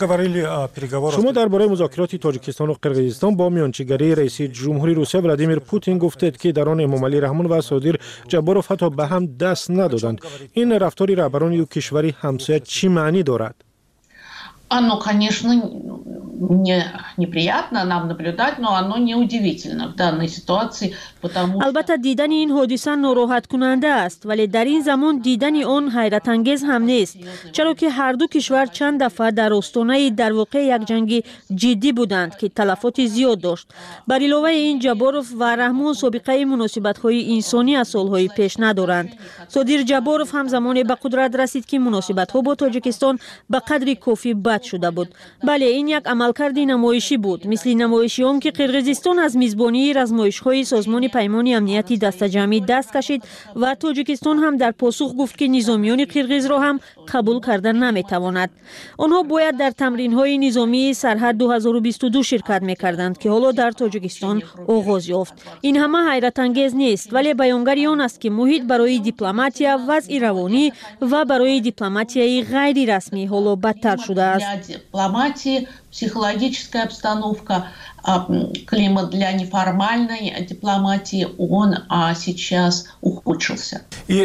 شما درباره مذاکرات تاجیکستان و قرقیزستان با میانجیگری رئیس جمهوری روسیه ولادیمیر پوتین گفتید که در آن امام علی رحمان و صادر جباروف حتی به هم دست ندادند. این رفتار رهبران دو کشوری همسایه چی معنی دارد؟ Оно, конечно, не неприятно нам наблюдать, но оно не удивительно в данной ситуации, потому что البته دیدن این حادثه ناراحت کننده است، ولی در این زمان دیدن آن حیرت انگیز هم نیست، چرا که هر دو کشور چند دفعه در آستانه در واقع یک جنگ جدی بودند که تلفات زیاد داشت. بر علاوه این جباروف و رحمان سابقه مناسبت‌های انسانی از سال‌های پیش ندارند. صادر جباروف هم زمانی به قدرت رسید که مناسبت‌ها با تاجیکستان به قدری کافی بد شده بود. بله، این یک عملکرد نمایشی بود، مثل نمایشی آن که قرقیزستان از میزبانی رزمایش‌های سازمان پیمان امنیتی دست جمعی دست کشید و تاجیکستان هم در پاسخ گفت که نظامیان قرقیز را هم قبول کردن نمیتواند. آنها باید در تمرین‌های نظامی سرحد دو هزار و بیست و دو شرکت می‌کردند که حالا در تاجیکستان آغاز یافت. این همه حیرت انگیز نیست، ولی بیانگر آن است که محیط برای دیپلماتیا، وضع روانی و برای دیپلماتیای غیر رسمی حالا بدتر شده است. дипломатии, психологическая обстановка, климат для неформальной дипломатии, он сейчас ухудшился.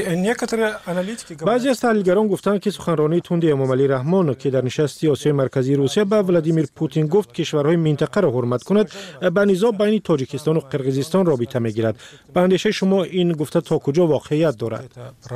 بعضی از تحلیلگران گفتند که سخنرانی تند امام علی رحمان که در نشست سیاسی مرکزی روسیه به ولادیمیر پوتین گفت کشورهای منطقه را حرمت کند، به نظام بین تاجیکستان و قرقیزستان رابطه میگیرد. به اندیشه شما این گفته تا کجا واقعیت دارد؟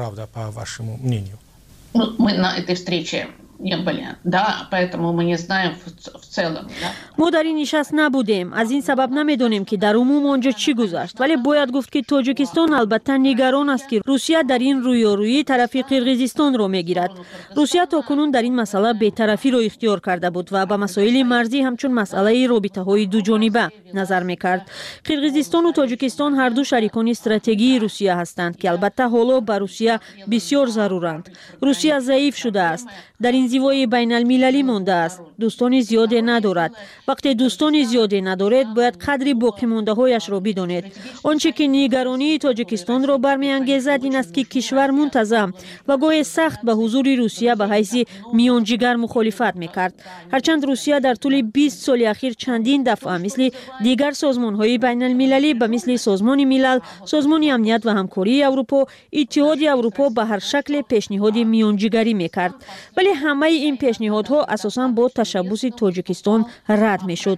Мы на этой встрече не были, да, поэтому мы не знаем в, в целом. Да. ما در این نشست نبودیم، از این سبب نمیدونیم که در عموم آنجا چی گذشت، ولی باید گفت که تاجیکستان البته نگران است که روسیه در این رویارویی طرفی قرقیزستان را میگیرد. روسیه تاکنون در این مسئله بی‌طرفی را اختیار کرده بود و به مسائل مرزی همچون مسئله رابطه‌های دو جانبه نظر میکرد. قرقیزستان و تاجیکستان هر دو شریکان استراتژیکی روسیه هستند که البته حالا به روسیه بسیار ضرورند. روسیه ضعیف شده است، در این زیوای بین المللی مانده است، دوستان زیادی ندارد. وقتی دوستان زیادی ندارد باید قدری باقی مانده هایش را بدانید. آنچه که نگرانی تاجیکستان را برمیانگیزد این است که کشور منتظم و گاهی سخت به حضور روسیه به حیث میانجیگر مخالفت میکرد. هرچند روسیه در طول بیست سال اخیر چندین دفعه مثل دیگر سازمان های بین المللی به مثل سازمان ملل، سازمان امنیت و همکاری اروپا، اتحاد اروپا به هر شکل پیشنهاد میانجیگری میکرد، ولی همه این پیشنهادها اساساً با تشبث تاجیکستان رد میشد.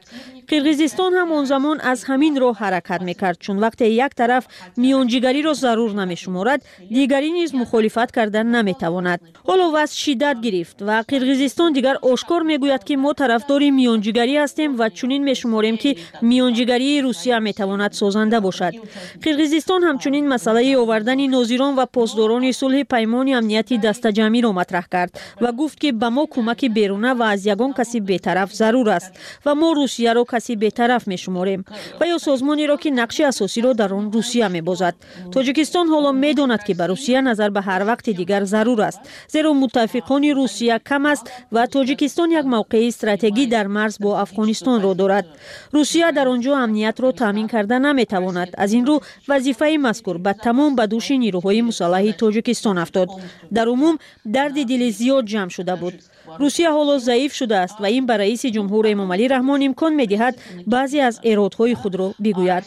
قرقیزستان هم اون زمان از همین راه حرکت میکرد، چون وقتی یک طرف میانجیگری را ضرور نمیشمارد، دیگری نیز مخالفت کردن نمیتواند. حالا وضع شدت گرفت و قرقیزستان دیگر آشکار میگوید که ما طرفدار میانجیگری هستیم و چنین میشماریم که میانجیگری روسیه میتواند سازنده باشد. قرقیزستان همچنین مسئله آوردن ناظران و پاسداران صلح پیمان امنیتی دسته‌جمعی را مطرح کرد و گفت که به ما کمک بیرونه و از یگان کسی بی‌طرف ضرور است و ما روسیه را کسی بی‌طرف میشماریم و یا سازمانی را که نقش اساسی را در آن روسیه میبازد. تاجیکستان حالا میداند که به روسیه نظر به هر وقت دیگر ضرور است، زیرا متفقان روسیه کم است و تاجیکستان یک موقع استراتژی در مرز با افغانستان را دارد. روسیه در آنجا امنیت را تامین کرده نمیتواند. از این رو وظیفه مذکور به تمام به دوش نیروهای مسلح تاجیکستان افتاد. در عموم درد دل زیاد جمع شده بود. روسیه حالا ضعیف شده است و این برای رئیس جمهور امامعلی رحمان امکان می‌دهد بعضی از ارادهای خود را بگوید.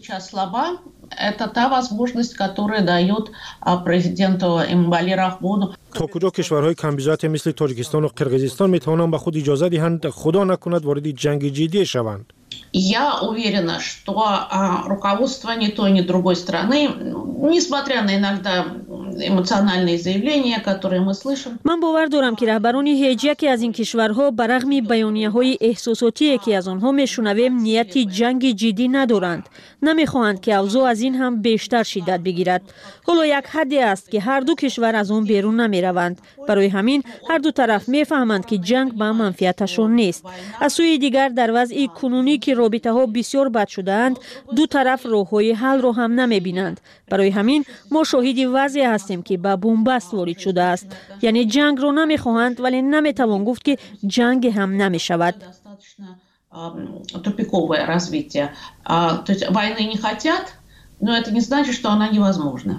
Это та возможность, которая дает президенту Эмомали Рахмону. تا کجا کشورهای کمبیزات مثل تاجیکستان و قرقیزستان میتوانند به خود اجازه دهند خدا نکند وارد جنگ جدی شوند؟ Я уверена, что руководство ни той, ни другой страны, несмотря на иногда эмоциональные заявления, которые мы слышим. من باور دارم که رهبران هیچ یکی از این کشورها برغم بیانیه‌های احساساتی که از آنها میشنویم نیت جنگ جدی ندارند. نمیخواهند که اوضاع از این هم بیشتر شدت بگیرد. حالا یک حدی است که هر دو کشور از آن بیرون نمیروند. برای همین هر دو طرف میفهمند که جنگ به منفعتشان نیست. از سوی دیگر در وضع کنونی که رابطه ها بسیار بد شده‌اند، دو طرف راه‌های حل را هم نمی‌بینند. برای همین ما شاهد وضعی هستیم که به بنبست وارد شده است. یعنی جنگ را نمی‌خواهند ولی نمی‌توان گفت که جنگ هم نمی‌شود. Тупиковое развитие. То есть войны не хотят, но это не значит, что она невозможна.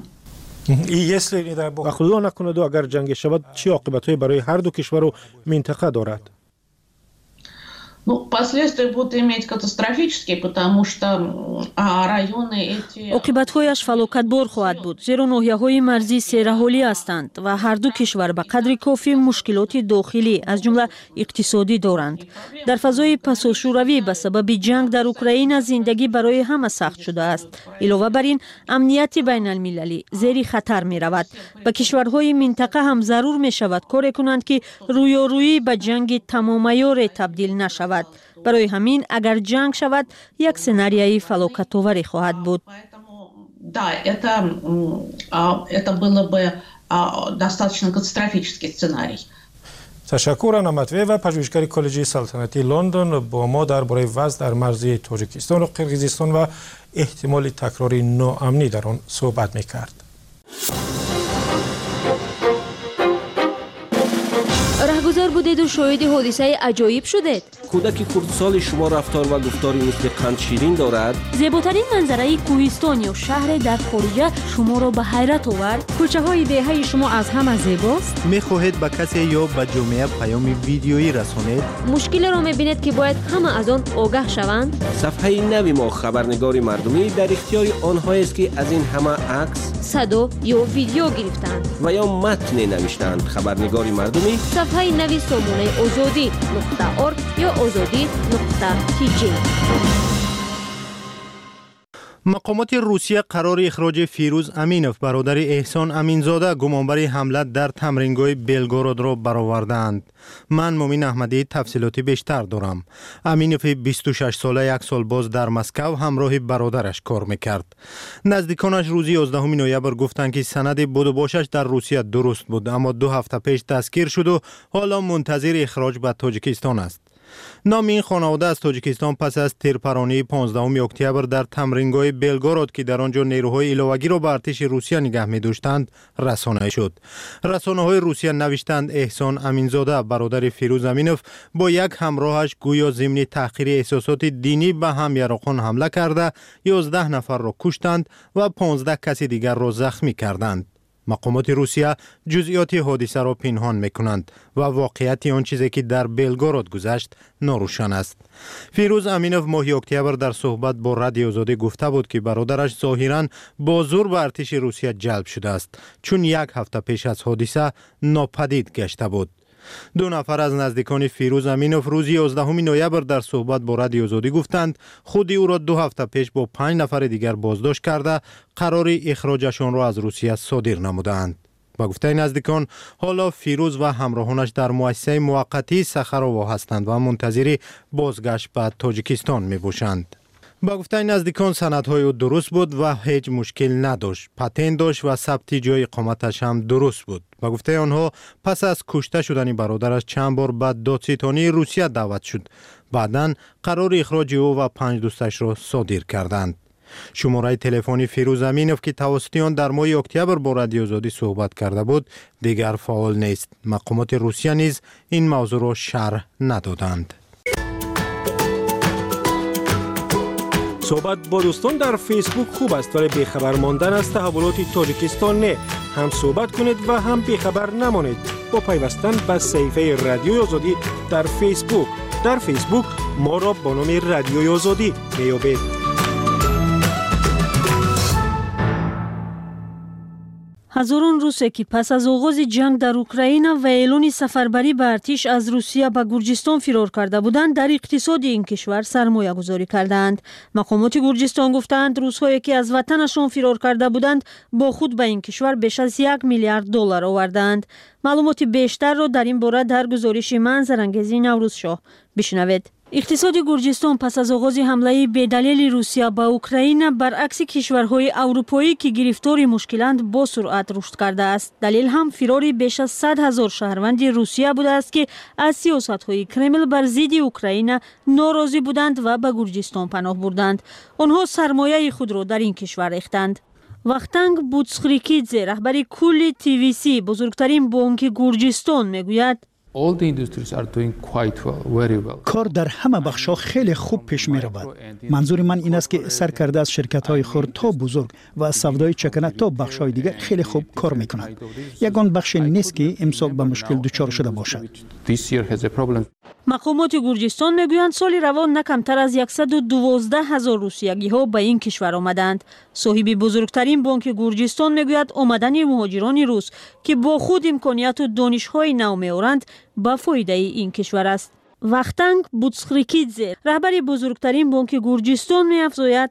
و خدا نکند اگر جنگ شود چه عاقبت‌هایی برای هر دو کشور و منطقه دارد؟ Ну, последствия будут иметь катастрофические, потому что районы эти... عاقبت‌هایش فلاکتبار خواهد بود، زیرا ناحیه‌های مرزی سیرحالی هستند و هر دو کشور به قدر کافی مشکلات داخلی از جمله اقتصادی دارند. در فضای پساشوروی به سبب جنگ در اوکراین زندگی برای همه سخت شده است. علاوه بر این امنیت بین المللی زیر خطر می رود. به کشورهای منطقه هم ضرور می شود کاری کنند که رویارویی به جنگ تمام عیار تبدیل نشود. برای همین اگر جنگ شود یک سناریوی فلاکت‌آور خواهد بود. Да, это это было бы достаточно катастрофический сценарий. تشکر نمتوی و پژوهشگر کالج سلطنتی لندن با ما درباره وضع در مرزی تاجیکستان و قرقیزستان و احتمال تکرار ناامنی در آن صحبت می‌کرد. رهگذر بودید و شاهد حادثه عجایب شدید. کودک خردسال شما رفتار و گفتاری مثل قند شیرین دارد. زیباترین منظره کوهستان یا شهر در خارجه شما را به حیرت آورد. کوچه های دهه شما از همه زیباست. میخواهید به کسی یا به جامعه پیام ویدیویی رسانید؟ مشکل را میبینید که باید همه از آن آگاه شوند. صفحه نوی ما خبرنگار مردمی در اختیار آنها است که از این همه عکس، صدا یا ویدیو گرفتند و یا متن نوشتند. خبرنگار مردمی صفحه نوی سامانه آزادی نقطه ارگ یا آزادی نقطه تی جی. مقامات روسیه قرار اخراج فیروز امینوف برادر احسان امینزاده گمانبر حمله در تمرینگاه بلگراد را برآوردند. من مومن احمدی تفصیلاتی بیشتر دارم. امینوف بیست و شش ساله یک سال باز در مسکو همراه برادرش کار میکرد. نزدیکانش روز یازدهم نوامبر گفتند که سند بود و باشش در روسیه درست بود، اما دو هفته پیش دستگیر شد و حالا منتظر اخراج به تاجیکستان است. نام این خانواده از تاجیکستان پس از تیرپرانی پانزدهم اکتبر در تمرینگاه بلگراد که در آنجا نیروهای ایلاوگی را به ارتش روسیه نگه می داشتند رسانه شد. رسانه های روسیه نوشتند احسان امینزاده برادر فیروز امینوف با یک همراهش گویا ضمن تحقیر احساسات دینی به هم یراقان حمله کرده یازده نفر را کشتند و پانزده کسی دیگر را زخمی کردند. مقامات روسیه جزئیات حادثه را پنهان میکنند و واقعیت آن چیزی که در بلگراد گذشت ناروشن است. فیروز امینوف ماه اکتبر در صحبت با رادیو آزادی گفته بود که برادرش ظاهراً با زور به ارتش روسیه جلب شده است، چون یک هفته پیش از حادثه ناپدید گشته بود. دو نفر از نزدیکان فیروز امینوف روز یازدهم نوامبر در صحبت با رادیو آزادی گفتند خود او را دو هفته پیش با پنج نفر دیگر بازداشت کرده قرار اخراجشان را از روسیه صادر نمودند. با گفته نزدیکان حالا فیروز و همراهانش در مؤسسه موقتی سخراوا هستند و منتظر بازگشت به تاجیکستان می باشند. با گفته نزدیکان سندهای او درست بود و هیچ مشکل نداشت. پتنت داشت و ثبت جای اقامتش هم درست بود. با گفته آنها پس از کشته شدن برادرش چند بار به دادستانی روسیه دعوت شد. بعداً قرار اخراج او و پنج دوستش را صادر کردند. شماره تلفنی فیروز امینوف که توسط آن در ماه اکتبر با رادیو آزادی صحبت کرده بود دیگر فعال نیست. مقامات روسیه نیز این موضوع را شرح ندادند. صحبت با دوستان در فیسبوک خوب است ولی بیخبر ماندن از تحولات تاجیکستان نه. هم صحبت کنید و هم بیخبر نمانید با پیوستن به صفحه رادیو آزادی در فیسبوک. در فیسبوک ما را با نام رادیو آزادی میابید. ҳазорон рӯсе ки пас аз оғози ҷанг дар Украина ва эълони сафарбарӣ ба артиш аз Русия ба Гурҷистон фирор карда буданд, дар иқтисоди ин кишвар сармоягузорӣ кардаанд. мақомоти Гурҷистон гуфтанд русҳое ки аз ватанашон фирор карда буданд бо худ ба ин кишвар беш аз як миллиард доллар овардаанд. маълумоти бештарро дар ин бора дар гузориши манзарангези Наврӯзшоҳ бишнавед. иқтисоди Гурҷистон пас аз оғози ҳамлаи бедалели Русия ба Украина баръакси кишварҳои аврупоӣ ки гирифтори мушкиланд бо суръат рушд кардааст. далел ҳам фирори беш аз сад ҳазор шаҳрванди Русия будааст ки аз сиёсатҳои Кремл бар зидди Украина норозӣ буданд ва ба Гурҷистон паноҳ бурданд. онҳо сармояи худро дар ин кишвар рехтанд. вахтанг Буцхрикидзе, раҳбари кулли ти ви си, бузургтарин бонки Гурҷистон, мегӯяд کار در همه بخش‌ها خیلی خوب پیش می رود. منظور من این است که سرکرده از شرکت‌های خرد تا بزرگ و از سودای چکنه تا بخش‌های دیگر خیلی خوب کار می‌کنند. یگان بخش نیست که امسال به مشکل دچار شده باشد. мақомоти Гурҷистон мегӯянд соли равон на камтар аз яксаду дувоздаҳ ҳазор русиягиҳо ба ин кишвар омаданд. соҳиби бузургтарин бонки Гурҷистон мегӯяд омадани муҳоҷирони рус ки бо худ имконияту донишҳои нав меоранд ба фоидаи ин кишвар аст. вахтанг Буцхрикидзе, раҳбари бузургтарин бонки Гурҷистон, меафзояд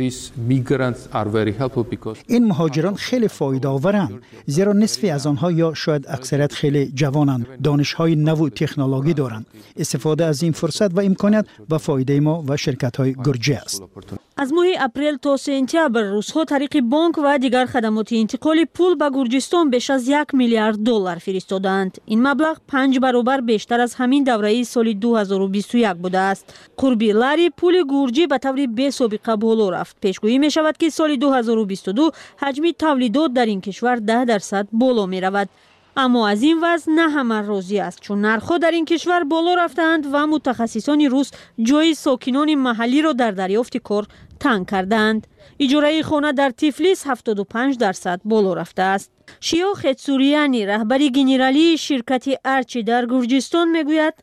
این مهاجران خیلی فایده آورند زیرا نصفی از آنها یا شاید اکثریت خیلی جوانند، دانش‌های نو و تکنولوژی دارند. استفاده از این فرصت و امکانات به فایده ما و شرکت‌های گرجی است. از ماه اپریل تا سپتامبر رусҳо тариқи бонк ва дигар хадамоти интиқоли пул ба Гурҷистон беш аз як миллиард доллар фиристоданд. ин маблағ панҷ баробар бештар аз ҳамин давраи соли ду ҳазору бисту як будааст. қурби лари пули гурҷӣ ба таври бесобиқа боло рафт. пешгӯӣ мешавад ки соли ду ҳазору бисту ду ҳаҷми тавлидот дар ин кишвар даҳ дарсад боло меравад. аммо аз ин вазъ на ҳама розӣ аст, чун нархҳо дар ин кишвар боло рафтаанд ва мутахассисони рус ҷои сокинони маҳаллиро дар дарёфти кор танг кардаанд. иҷораи хона дар Тифлис ҳафтоду панҷ дарсад боло рафтааст. шиё Хетсурияни, раҳбари генералии ширкати Арчи дар Гурҷистон, мегӯяд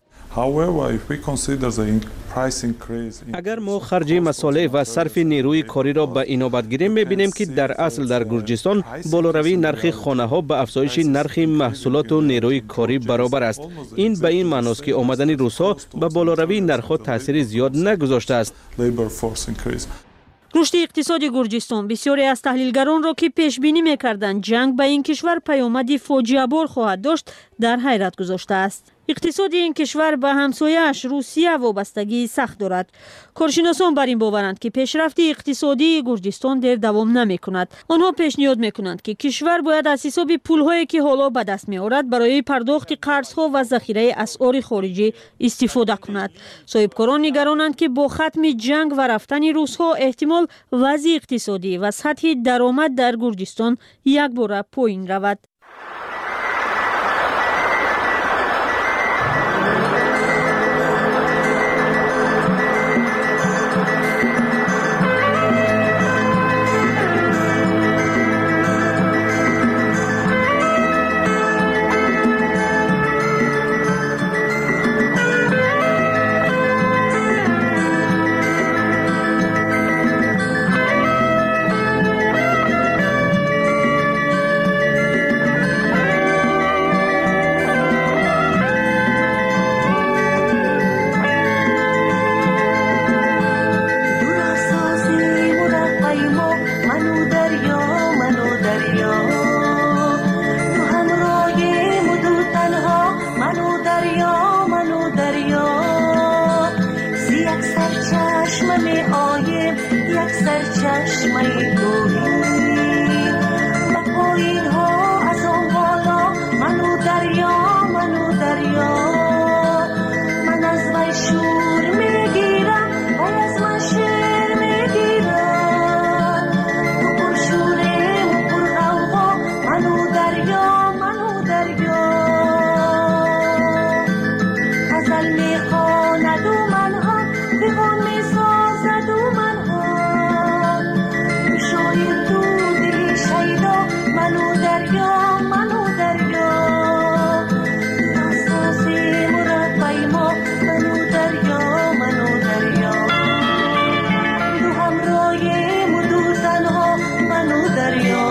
اگر ما خرج مصالح و صرف نیروی کاری را به اینابت گیریم می‌بینیم که در اصل در گرجستان بالاروی نرخ خانه‌ها به افزایش نرخ محصولات و نیروی کاری برابر است. این به این معنی است که آمدن روس‌ها به بالاروی نرخ‌ها تاثیر زیاد نگذاشته است. рушди иқтисоди Гурҷистон бисёре аз таҳлилгаронро ки пешбинӣ мекарданд ҷанг ба ин кишвар паёмади фоҷиабор хоҳад дошт, дар ҳайрат гузоштааст. иқтисоди ин кишвар ба ҳамсояаш Русия вобастагии сахт дорад. коршиносон бар ин боваранд ки пешрафти иқтисодии Гурҷистон дер давом намекунад. онҳо пешниҳод мекунанд ки кишвар бояд аз ҳисоби пулҳое ки ҳоло ба даст меорад барои пардохти қарзҳо ва захираи асъори хориҷӣ истифода кунад. соҳибкорон нигаронанд ки бо хатми ҷанг ва рафтани русҳо эҳтимол вазъи иқтисодӣ ва сатҳи даромад дар Гурҷистон якбора поин равад. چشم می آیم یک سر چشمه گوهی و پایین ها از آن بالا منو دریا منو دریا من از وی شور می گیرم و از من شیر می گیرم تو پر شوریم و پر غوغا منو دریا منو دریا غزل می خواند و من هم دیوان می سازد و من هم شاید تو دلی شیدا منو دریا منو دریا ناسازی مربی ما منو دریا منو دریا دو همراهیم و دو تنها منو دریا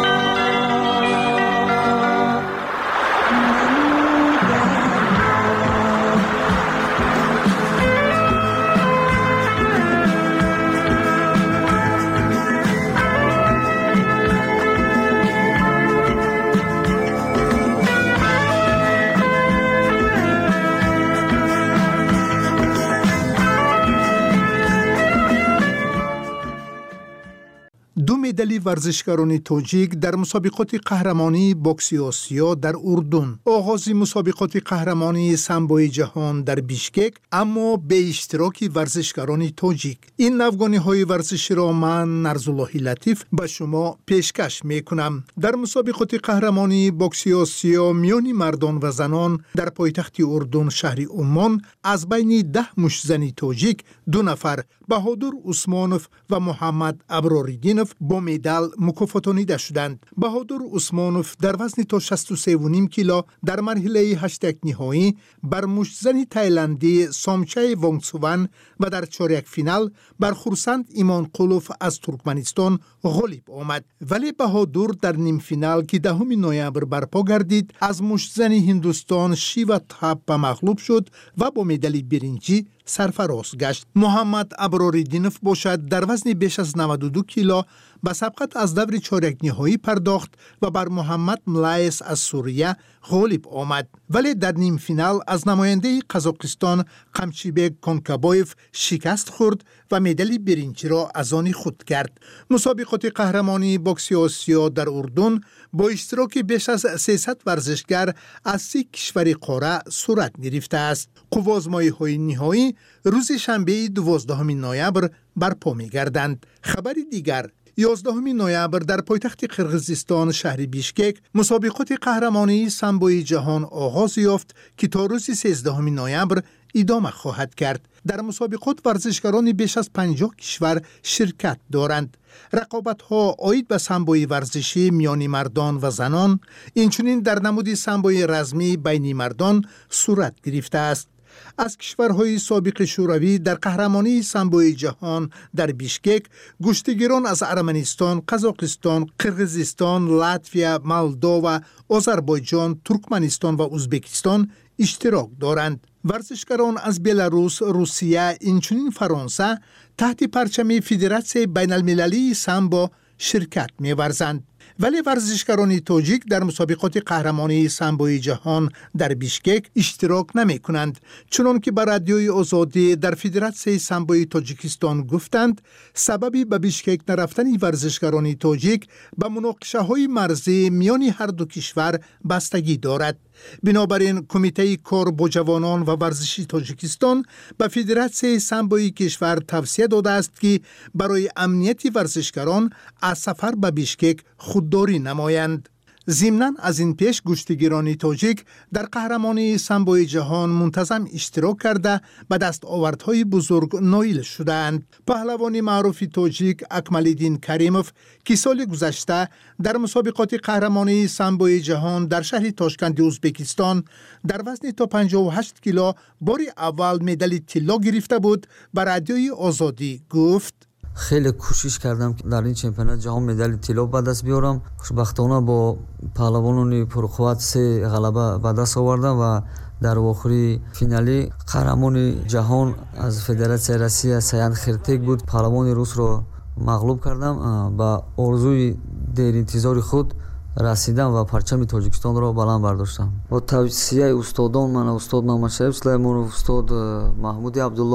دو مدال ورزشکاران تاجیک در مسابقات قهرمانی بوکس آسیا در اردن. آغاز مسابقات قهرمانی سامبوی جهان در بیشکک اما به اشتراک ورزشکاران تاجیک. این نوگانی های ورزشی را من نرزالله لطیف به شما پیشکش می کنم. در مسابقات قهرمانی بوکس آسیا میان مردان و زنان در پایتخت اردن شهر عمان از بین ده مشزنی تاجیک دو نفر بهادر عثمانوف و محمد ابراریدینوف با مدال مکافاتانیده شدند. بهادر عثمانوف در وزن تا شصت و سه و نیم کیلو در مرحله هشت نهایی بر مشتزن تایلندی سامچای وانگسوان و در چهارک فینال بر خورسند ایمان قلوف از ترکمنستان غالب آمد. ولی بهادر در نیم فینال که دهم نوامبر برپا گردید از مشتزن هندوستان شیوا تھاپا مغلوب شد و با مدال برنجی سرفراز گشت. محمد ابراریدینوف باشد در وزن بیش از نود و دو کیلو به سبقت از دور چهارک نهایی پرداخت و بر محمد ملایس از سوریه غالب آمد. ولی در نیم فینال از نماینده قزاقستان قمچیبک کونکابویف شکست خورد و مدال برنجی را از آن خود کرد. مسابقات قهرمانی بوکس آسیا در اردن با اشتراک بیش از سیصد ورزشگر از سی کشور قاره صورت گرفته است. قوازمایی‌های نهایی روز شنبه دوازدهم نوامبر برپا می‌گردند. خبری دیگر یازدهم نوامبر در پایتخت قرقیزستان شهر بیشکک مسابقات قهرمانی سامبوی جهان آغاز یافت که تا روز سیزدهم نوامبر ادامه خواهد کرد. در مسابقات ورزشکاران بیش از پنجاه کشور شرکت دارند. رقابت‌ها عاید به سامبوی ورزشی میان مردان و زنان، اینچنین در نمود سامبوی رزمی بین مردان صورت گرفته است. از کشورهای سابق شوروی در قهرمانی سامبوی جهان در بیشکک گشتگیران از ارمنستان، قزاقستان، قرقیزستان، لاتویا، مولدووا، آذربایجان، ترکمنستان و ازبکستان اشتراک دارند. ورزشکاران از بلاروس، روسیه، اینچنین فرانسه تحت پرچم فدراسیون بین المللی سامبو شرکت می‌ورزند. ولی ورزشکاران تاجیک در مسابقات قهرمانی سامبوی جهان در بیشکک اشتراک نمی کنند، چون که بر رادیوی آزادی در فدراسیون سامبوی تاجیکستان گفتند سببی به بیشکک نرفتن ورزشکاران تاجیک به مناقشه های مرزی میان هر دو کشور بستگی دارد. بنابراین کمیته کار با جوانان و ورزشی تاجیکستان به فدراسیون سامبوی کشور توصیه داده است که برای امنیت ورزشکاران از سفر به بیشکک خودداری نمایند. ضمناً از این پیش گشتگیران تاجیک در قهرمانی سامبوی جهان منتظم اشتراک کرده به دستاوردهای بزرگ نائل شدند. پهلوان معروف تاجیک اکمالدین کریموف که سال گذشته در مسابقات قهرمانی سامبوی جهان در شهر تاشکند ازبکستان در وزن تا پنجاه و هشت کیلو بار اول مدال طلا گرفته بود، به رادیوی آزادی گفت خیلی کوشش کردم که در این چمپیونات جهان مدال طلا به دست بیارم. خوشبختانه با پهلوانان پرقوت سه غلبه به دست آوردم و در آخری فینالی قهرمان جهان از فدراسیون روسیه سیان خرتک بود. پهلوان روس را مغلوب کردم. با آرزوی دیر انتظار خود رسیدم و پرچم تاجیکستان را بلند برداشتم. با توصیه استادان من، استاد محمد شریف سلیمانов، استاد محمود عبدالله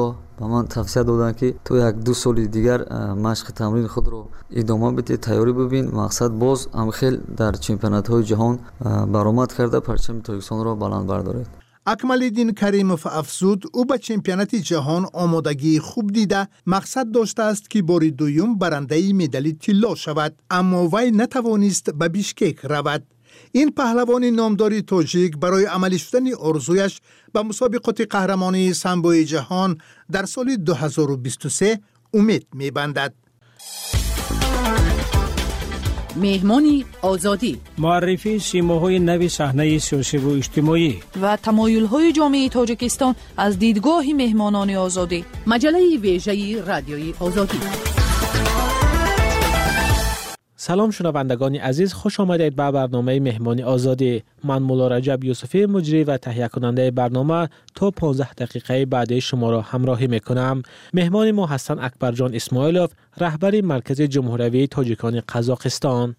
ба ман тавсия доданд ки то як ду соли дигар машқи тамрин худро идома бидед, тайёрӣ бубин. Мақсад боз амхел дар чемпионатҳои ҷаҳон баромад карда парчами Тоҷикистонро баланд бардоред. акмалиддин каримов афзуд ӯ ба чемпионати ҷаҳон омодагии хуб дида мақсад доштааст ки бори дуюм барандаи медали тилло шавад, аммо вай натавонист ба Бишкек равад. ин паҳлавони номдори тоҷик барои амалӣ шудани орзуяш ба мусобиқоти қаҳрамонии самбои ҷаҳон дар соли ду ҳазору бисту се умед мебандад. меҳмони озодӣ муаррифии симоҳои нави саҳнаи сиёсиву иҷтимоӣ ва тамоюлҳои ҷомеаи Тоҷикистон аз дидгоҳи меҳмонони озодӣ. маҷалаи вежаи радиои озодӣ. سلام شنوندگان عزیز، خوش آمدید به برنامه مهمانی آزادی. من مولا رجب یوسفی مجری و تهیه کننده برنامه تا پانزده دقیقه بعد شما را همراهی میکنم. مهمان ما هستند اکبرجان اسماعیلوف، رهبر مرکز جمهوری تاجیکان قزاقستان.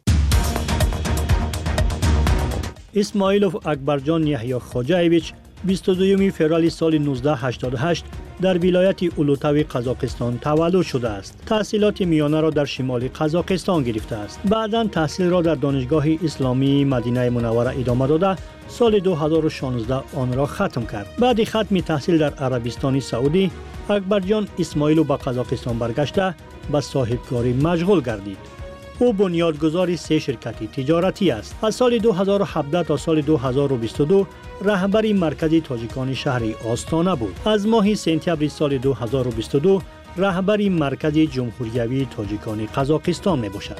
اسماعیلوف اکبرجان یحیی خوجایویچ بیست و دوم فوریه سال نوزده هشتاد و هشت در ولایت اولوتاوی قزاقستان تولد شده است. تحصیلات میانه را در شمال قزاقستان گرفته است. بعداً تحصیل را در دانشگاه اسلامی مدینه منوره ادامه داده سال دو هزار و شانزده آن را ختم کرد. بعد ختم تحصیل در عربستان سعودی، اکبرجان اسماعیلوف به قزاقستان برگشته به صاحبکاری مشغول گردید. او بنیادگذار سه شرکت تجارتی است. از سال دو هزار و هفده تا سال دو هزار و بیست و دو رهبر مرکز تاجیکان شهر آستانه بود. از ماه سپتامبر سال دو هزار و بیست و دو رهبر مرکز جمهوری تاجیکان قزاقستان می باشد.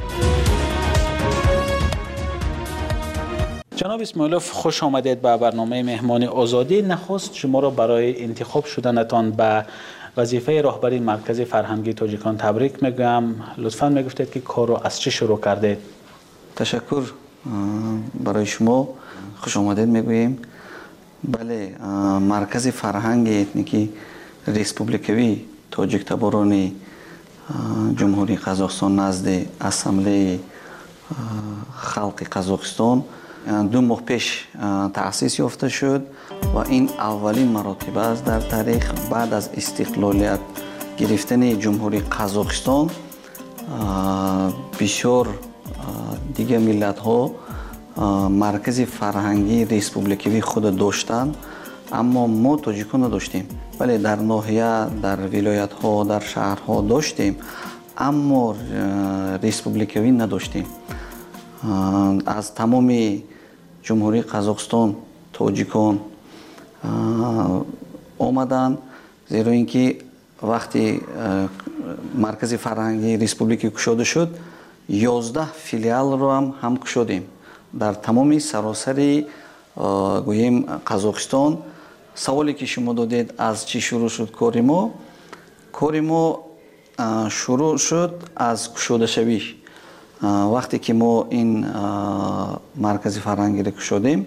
جناب اسماعیلوف، خوش آمدید به برنامه مهمان آزادی. نخست شما را برای انتخاب شدنتان به وظیفه راهبری مرکز فرهنگی تاجیکان تبریک میگم. لطفاً میگفتید که کار رو از چه شروع کردید؟ تشکر برای شما، خوش آمدید میگوییم. بله، مرکز فرهنگ اتنیکی ریسپوبلیکوی تاجیک تباران جمهوری قزاقستان نزد اسامبله خلق قزاقستان دو ماه پیش تأسیس یافته شد و این اولین مراتب است در تاریخ. بعد از استقلالیت گرفتن جمهوری قزاقستان بسیار دیگه ملت ها مرکز فرهنگی ریسپوبلیکوی خود داشتند، اما ما تاجیکان نداشتیم. ولی در ناحیه، در ولایت ها، در شهرها داشتیم، اما ریسپوبلیکوی نداشتیم. از تمام جمهوری قزاقستان تاجیکان آمدن، زیرا اینکه وقتی مرکز فرهنگی ریسپوبلیکی گشاده شد یازده فیلیال رو هم هم گشادیم در تمام سراسر گوییم قزاقستان. سوالی که شما دادید از چی شروع شد کار ما؟ کار ما شروع شد از گشاده شوی. وقتی که ما این مرکز فرهنگی رو گشادیم،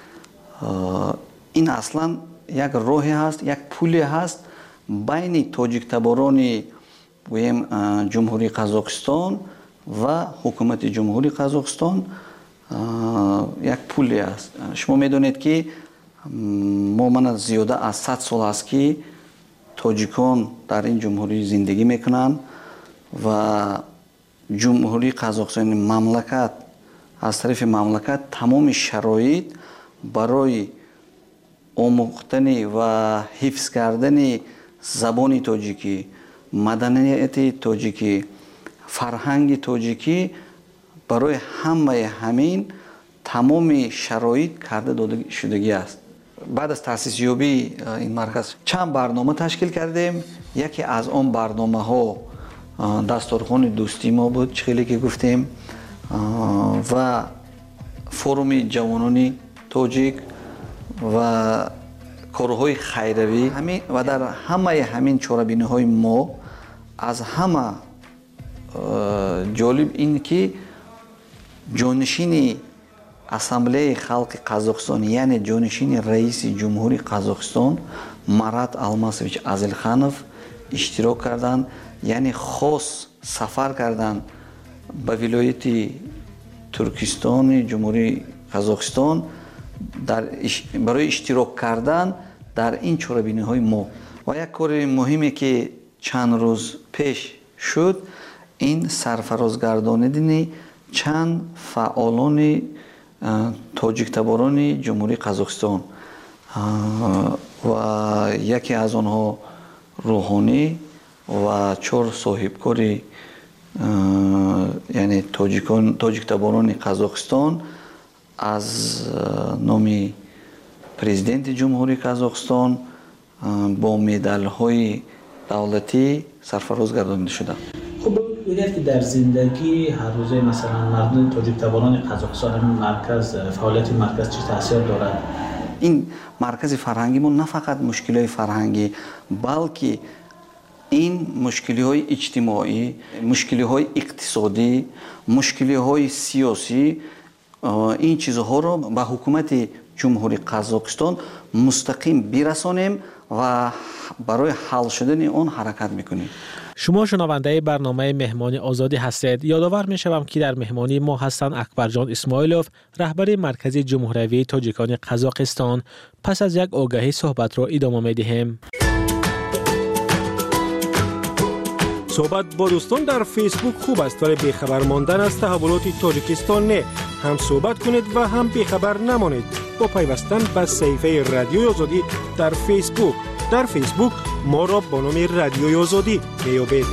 این اصلا یک راهی هست، یک پولی هست بین تاجیک تباران گوییم جمهوری قزاقستان و حکومت جمهوری قزاقستان. یک پولی است. شما میدونید که ما من زیاده از صد سال است که تاجیکان در این جمهوری زندگی میکنن و جمهوری قزاقستان مملکت از طرف مملکت تمام شرایط برای آموختن و حفظ کردن زبان تاجیکی، مدنیت تاجیکی، فرهنگ تاجیکی، برای همه همین تمام شرایط کرده داده شدگی است. بعد از تأسیس یابی این مرکز چند برنامه تشکیل کردیم. یکی از آن برنامه ها دستارخوان دوستی ما بود، خیلی که گفتیم، و فروم جوانان تاجیک و کارهای خیروی همین. و در همه همین چاره‌بینی های ما از همه جالب این که جانشین اسامبله خلق قزاقستان یعنی جانشین رئیس جمهوری قزاقستان مراد الماسویچ عزیلخانوف اشتراک کردند، یعنی خاص سفر کردند به ولایت ترکستان جمهوری قزاقستان در برای اشتراک کردن در این چاره‌بینی های ما. و یک کار مهمی که چند روز پیش شد این سرفرازگردانیدن چند فعالان تاجیک تباران جمهوری قزاقستان و یکی از آنها روحانی و چهار صاحبکار یعنی تاجیکان تاجیک تباران قزاقستان از نام پرزیدنت جمهوری قزاقستان با مدال های دولتی سرفراز گردانیده شده. خب بگویید که در زندگی هر روزه مثلا مردم تاجیک تباران قزاقستان این مرکز فعالیت مرکز چه تاثیر دارد؟ این مرکز فرهنگی ما نه فقط مشکلات فرهنگی بلکه این مشکلات اجتماعی، مشکلات اقتصادی، مشکلات سیاسی این چیزها را به حکومت جمهوری قزاقستان مستقیم برسانیم و برای حل شدن آن حرکت میکنیم. شما شنونده برنامه مهمان آزادی هستید. یادآور میشوم که در مهمانی ما هستند اکبرجان اسماعیلوف، رهبر مرکز جمهوری تاجیکان قزاقستان. پس از یک آگهی صحبت را ادامه میدهیم. صحبت با دوستان در فیسبوک خوب است ولی بیخبر ماندن از تحولات تاجیکستان نه. هم صحبت کنید و هم بیخبر نمانید با پیوستن به صفحه رادیوی آزادی در فیسبوک. در فیسبوک ما را با نام رادیوی آزادی بیابید.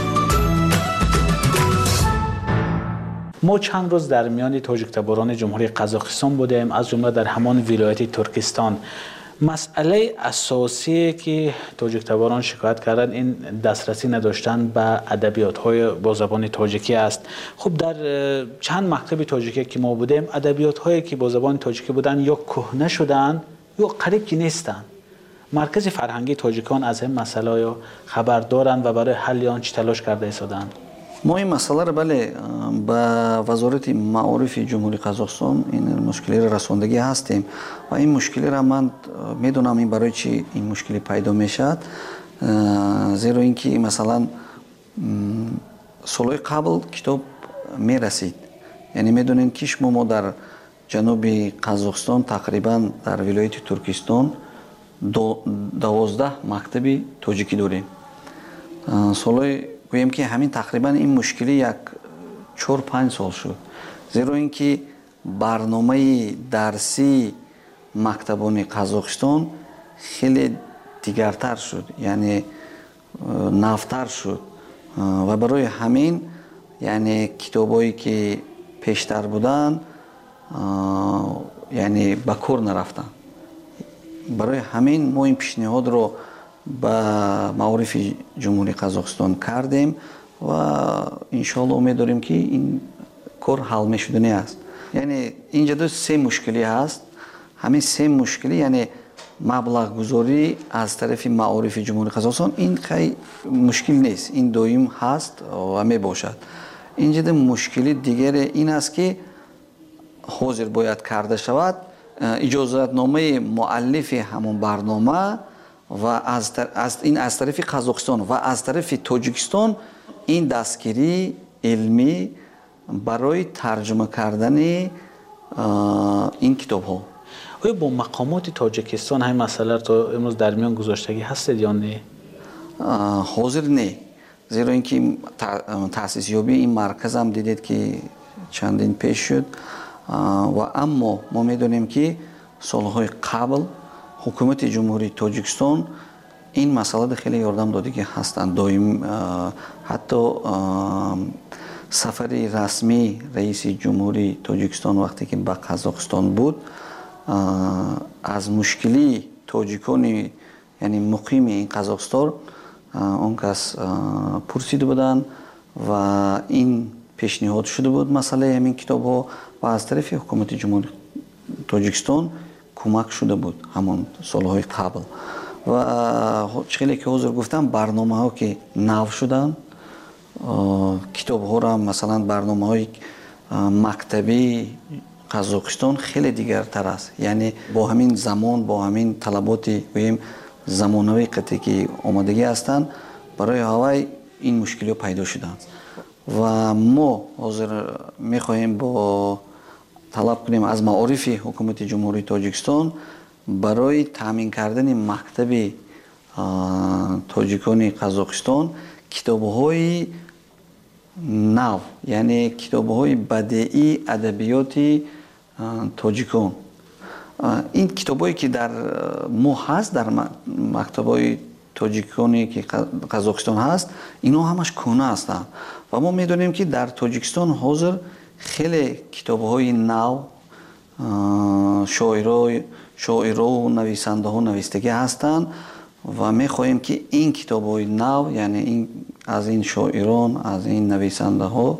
ما چند روز در میان تاجیک تباران جمهوری قزاقستان بودیم، از جمله در همان ولایت ترکستان. مسئله اساسی که تاجیک تباران شکایت کردن این دسترسی نداشتن به ادبیات های با زبان تاجیکی است. خب در چند مکتب تاجیکی که ما بودیم ادبیات هایی که با زبان تاجیکی بودن یا کهنه شدن یا قریب که نیستن. مرکز فرهنگی تاجیکان از این مسئله یا خبر دارند و برای حل آن چه تلاش کرده ایستادند؟ ما این مسئله را بله با وزارت معارف جمهوری قزاقستان این مشکلی را رساندگی هستیم و این مشکلی را من میدونم این برای چی این مشکلی پیدا میشد، زیرا اینکه مثلا سالهای قبل کتاب میرسید، یعنی میدونین که شما ما در جنوب قزاقستان تقریبا در ولایت ترکستان دوازده مکتب تاجیکی داریم. سالهای گویم که همین تقریبا این مشکلی یک چهار پنج سال شد، زیرا اینکه برنامه درسی مکتبان قزاقستان خیلی دیگرتر شد، یعنی نوتر شد و برای همین یعنی کتابایی که پیشتر بودن یعنی به کار نرفتن. برای همین ما این پیشنهاد رو به معارف جمهوری قزاقستان کردیم و انشالله امید داریم که این کار حل میشدنی است. یعنی اینجا دو سه مشکلی هست. همین سه مشکلی یعنی مبلغ گذاری از طرف معارف جمهوری قزاقستان این خیلی مشکل نیست، این دویم هست و می باشد. اینجا دو مشکلی دیگر این است که حاضر باید کرده شود اجازت نامه مؤلف همون برنامه و از, از این از طرف قزاقستان و از طرف تاجیکستان این دستگیری علمی برای ترجمه کردن این کتاب ها. آیا با مقامات تاجیکستان همین مسئله تو امروز در میان گذاشتگی هستید یا نه؟ حاضر نه، زیرا اینکه تأسیس یابی این مرکز هم دیدید که چندین پیش شد و اما ما میدونیم که سالهای قبل حکومت جمهوری تاجیکستان این مسئله خیلی یاردم دادگی هستند. دایم حتی سفر رسمی رئیس جمهوری تاجیکستان وقتی که به قزاقستان بود از مشکلی تاجیکان یعنی مقیم این قزاقستان اون کس پرسیده بودن و این پیشنهاد شده بود مسئله همین کتاب ها و از طرف حکومت جمهوری تاجیکستان کمک شده بود همون سالهای قبل و چیزی که حضور گفتم برنامه ها که نو شدن کتاب ها را مثلا برنامه های مکتبی قزاقستان خیلی دیگرتر است، یعنی با همین زمان با همین طلبات بگیم زمانوی قطعی که آمادگی هستند برای هوای این مشکلی پیدا شدن و ما حاضر میخواهیم با طلب کنیم از معارف حکومت جمهوری تاجیکستان برای تامین کردن مکتب тоҷикони қазоқистон китобҳои нав, яъне китобҳои бадеӣ адабиёти тоҷикон. ин китобҳое ки дар мо ҳаст, дар мактабҳои тоҷиконе ки қазоқистон ҳаст, инҳо ҳамаш кӯна ҳастанд ва мо медонем ки дар тоҷикистон ҳозир хеле китобҳои нав шоироу нависандаҳо навистагӣ ҳастанд ва мехоҳем ки ин китобҳои нав, яъне аз ин шоирон, аз ин нависандаҳо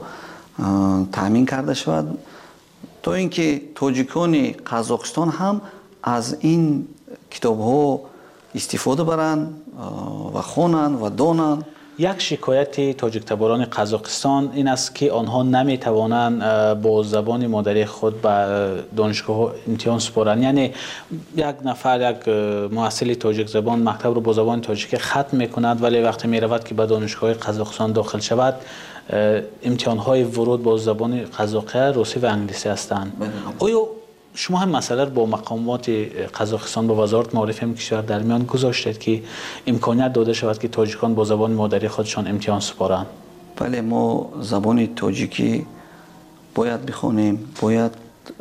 таъмин карда шавад, то ин ки тоҷикони қазоқистон ҳам аз ин китобҳо истифода баранд ва хонанд ва донанд. як шикояти тоҷиктаборони қазоқистон ин аст ки онҳо наметавонанд бо забони модари худ ба донишгоҳҳо имтиҳон супоранд. яъне як нафар як муҳассили тоҷикзабон мактабро бо забони тоҷикӣ хатм мекунад, вале вақте меравад ки ба донишгоҳи қазоқистон дохил шавад, имтиҳонҳои вуруд бо забони қазоқия, русӣ ва англисӣ ҳастанд. оё шумо ҳам масъаларо бо мақомоти қазоқистон, бо вазорати маорифи кишвар дар миён гузоштед ки имконият дода шавад ки тоҷикон бо забони модари худшон имтиҳон супоранд? бале, мо забони тоҷикӣ бояд бихонем, бояд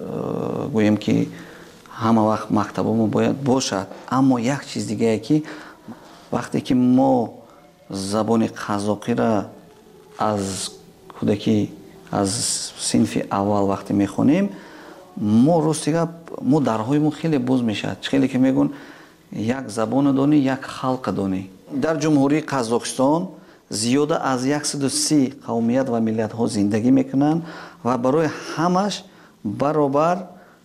гӯем ки ҳама вақт мактабамо бояд бошад. аммо як чиз дигае ки вақте ки мо забони қазоқиро аз кӯдакӣ аз синфи аввал вақте мехонем, мо рости гап мо дарҳои хеле боз мешавад. хеле ки мегӯн як забона донӣ, як халқа донӣ. дар ҷумҳурии Қазоқистон зиёда аз яксаду си қавмият ва миллатҳо зиндагӣ мекунанд ва барои ҳамаш баробар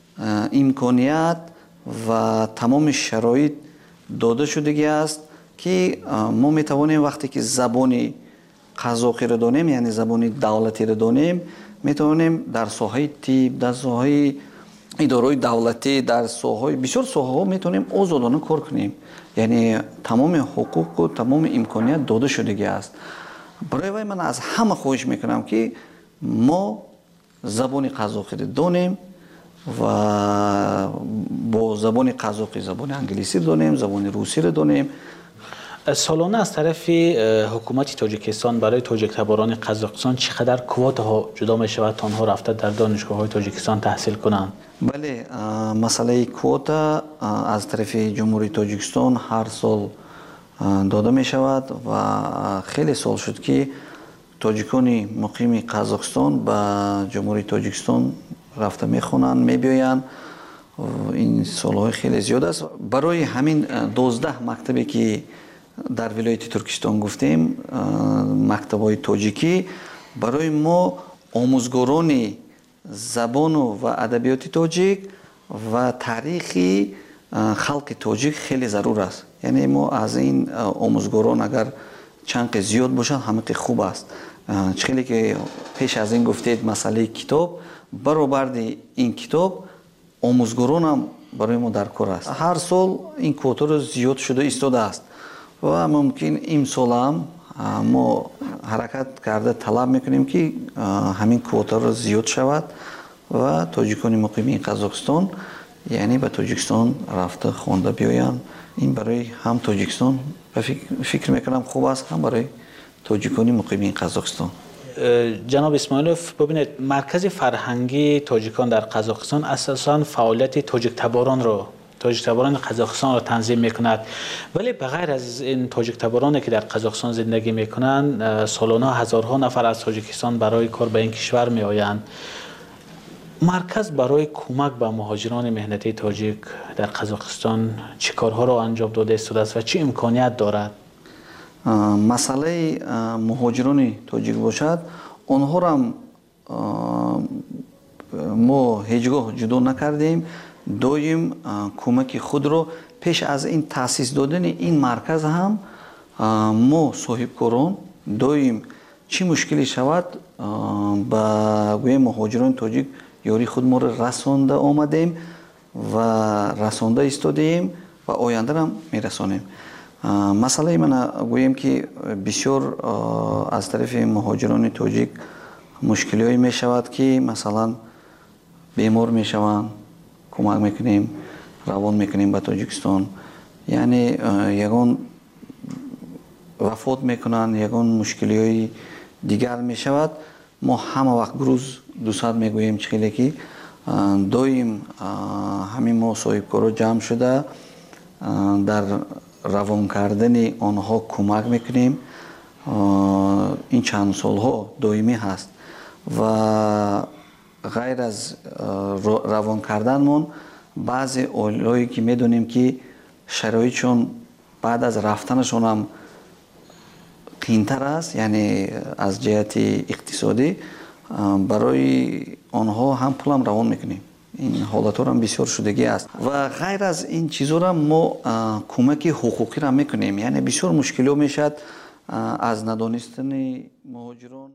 имконият ва тамоми шароит дода шудагӣ аст ки мо метавонем вақте ки забони қазоқиро донем, яъне забони давлатиро донем, метавонем дар соҳаи тиб, дар соҳаи идораи давлатӣ, дар соҳаи бисёр соҳаҳо метавонем озодона кор кунем. яъне тамоми ҳуқуқу тамоми имконият дода шудагӣ аст. барои вай ман аз ҳама хоҳиш мекунам ки мо забони қазоқиро донем ва бо забони қазоқӣ забони англисӣ донем, забони русиро донем. солона аз тарафи ҳукумати тоҷикистон барои тоҷиктаборони қазоқистон чӣ қадар квотаҳо ҷудо мешавад то онҳо рафта дар донишгоҳҳои тоҷикистон таҳсил кунанд? бале, масъалаи квота аз тарафи ҷумҳурии тоҷикистон ҳар сол дода мешавад ва хеле сол шуд ки тоҷикони муқими Қазоқистон ба ҷумҳурии тоҷикистон рафта мехонанд, мебиёянд. ин солҳои хеле зиёд аст. барои ҳамин доздаҳ мактабе ки дар вилояти Туркистон гуфтем, мактабҳои тоҷикӣ, барои мо омӯзгорони забону ва адабиёти тоҷик ва таърихи халқи тоҷик хеле зарур аст. яъне мо аз ин омӯзгорон агар чанд зиёд бошад, ҳамаи хуб аст. хеле ки пеш аз ин гуфтед масъалаи китоб, баробарди ин китоб омӯзгоронам барои мо дар кор аст. ҳар сол ин квотаро зиёд шуда истодааст ва мумкин имсолам мо ҳаракат карда талаб мекунем ки ҳамин квотаро зиёд шавад ва тоҷикони муқими Қазоқистон яъне ба Тоҷикистон рафта хонда биёянд. ин барои ҳам Тоҷикистон фикр мекунам хуб аст, ҳам барои тоҷикони муқими Қазоқистон. ҷаноб Исмоилов, бубинед, маркази фарҳангии тоҷикон дар Қазоқистон асосан фаъолияти тоҷиктаборонро тоҷиктаборони Қазоқистонро танзим мекунад, вале ба ғайр аз ин тоҷиктабороне ки дар Қазоқистон зиндагӣ мекунанд, солона ҳазорҳо нафар аз Тоҷикистон барои кор ба ин кишвар меоянд. марказ барои кӯмак ба муҳоҷирони меҳнатии тоҷик дар Қазоқистон чӣ корҳоро анҷом дода истодааст ва чӣ имконият дорад? масъалаи муҳоҷирони тоҷик бошад, онҳорам мо ҳеҷ гоҳ ҷудо накардем. доим кӯмаки худро пеш аз ин таъсис додани ин марказ ҳам мо соҳибкорон доим чӣ мушкиле шавад ба гӯем муҳоҷирони тоҷик ёри худ моро расонда омадем ва расонда истодем ва ояндарам мерасонем. масъалаи мана гӯем ки бисёр аз тарафи муҳоҷирони тоҷик мушкилиҳое мешавад ки масалан бемор мешаванд, кӯмак мекунем, равон мекунем ба Тоҷикистон. яъне ягон вафот мекунанд, ягон мушкилиҳои дигар мешавад. мо ҳама вақт гурӯз дусад мегӯем чихеле ки доим ҳамин мо соҳибкоро ҷамъ шуда дар равон кардани онҳо кӯмак мекунем. ин чанд солҳо доимӣ ҳаст ва ғайр аз равон карданмон баъзе оилаҳое ки медонем ки шароитшон баъд аз рафтанашон ҳам қиинтар аст, яъне аз ҷиҳати иқтисодӣ, барои онҳо ҳам пулам равон мекунем. ин ҳолатҳорам бисёр шудагӣ аст ва ғайр аз ин чизҳорам мо кӯмаки ҳуқуқиро мекунем. яъне бисёр мушкилиҳо мешавад аз надонистани муҳоҷирон.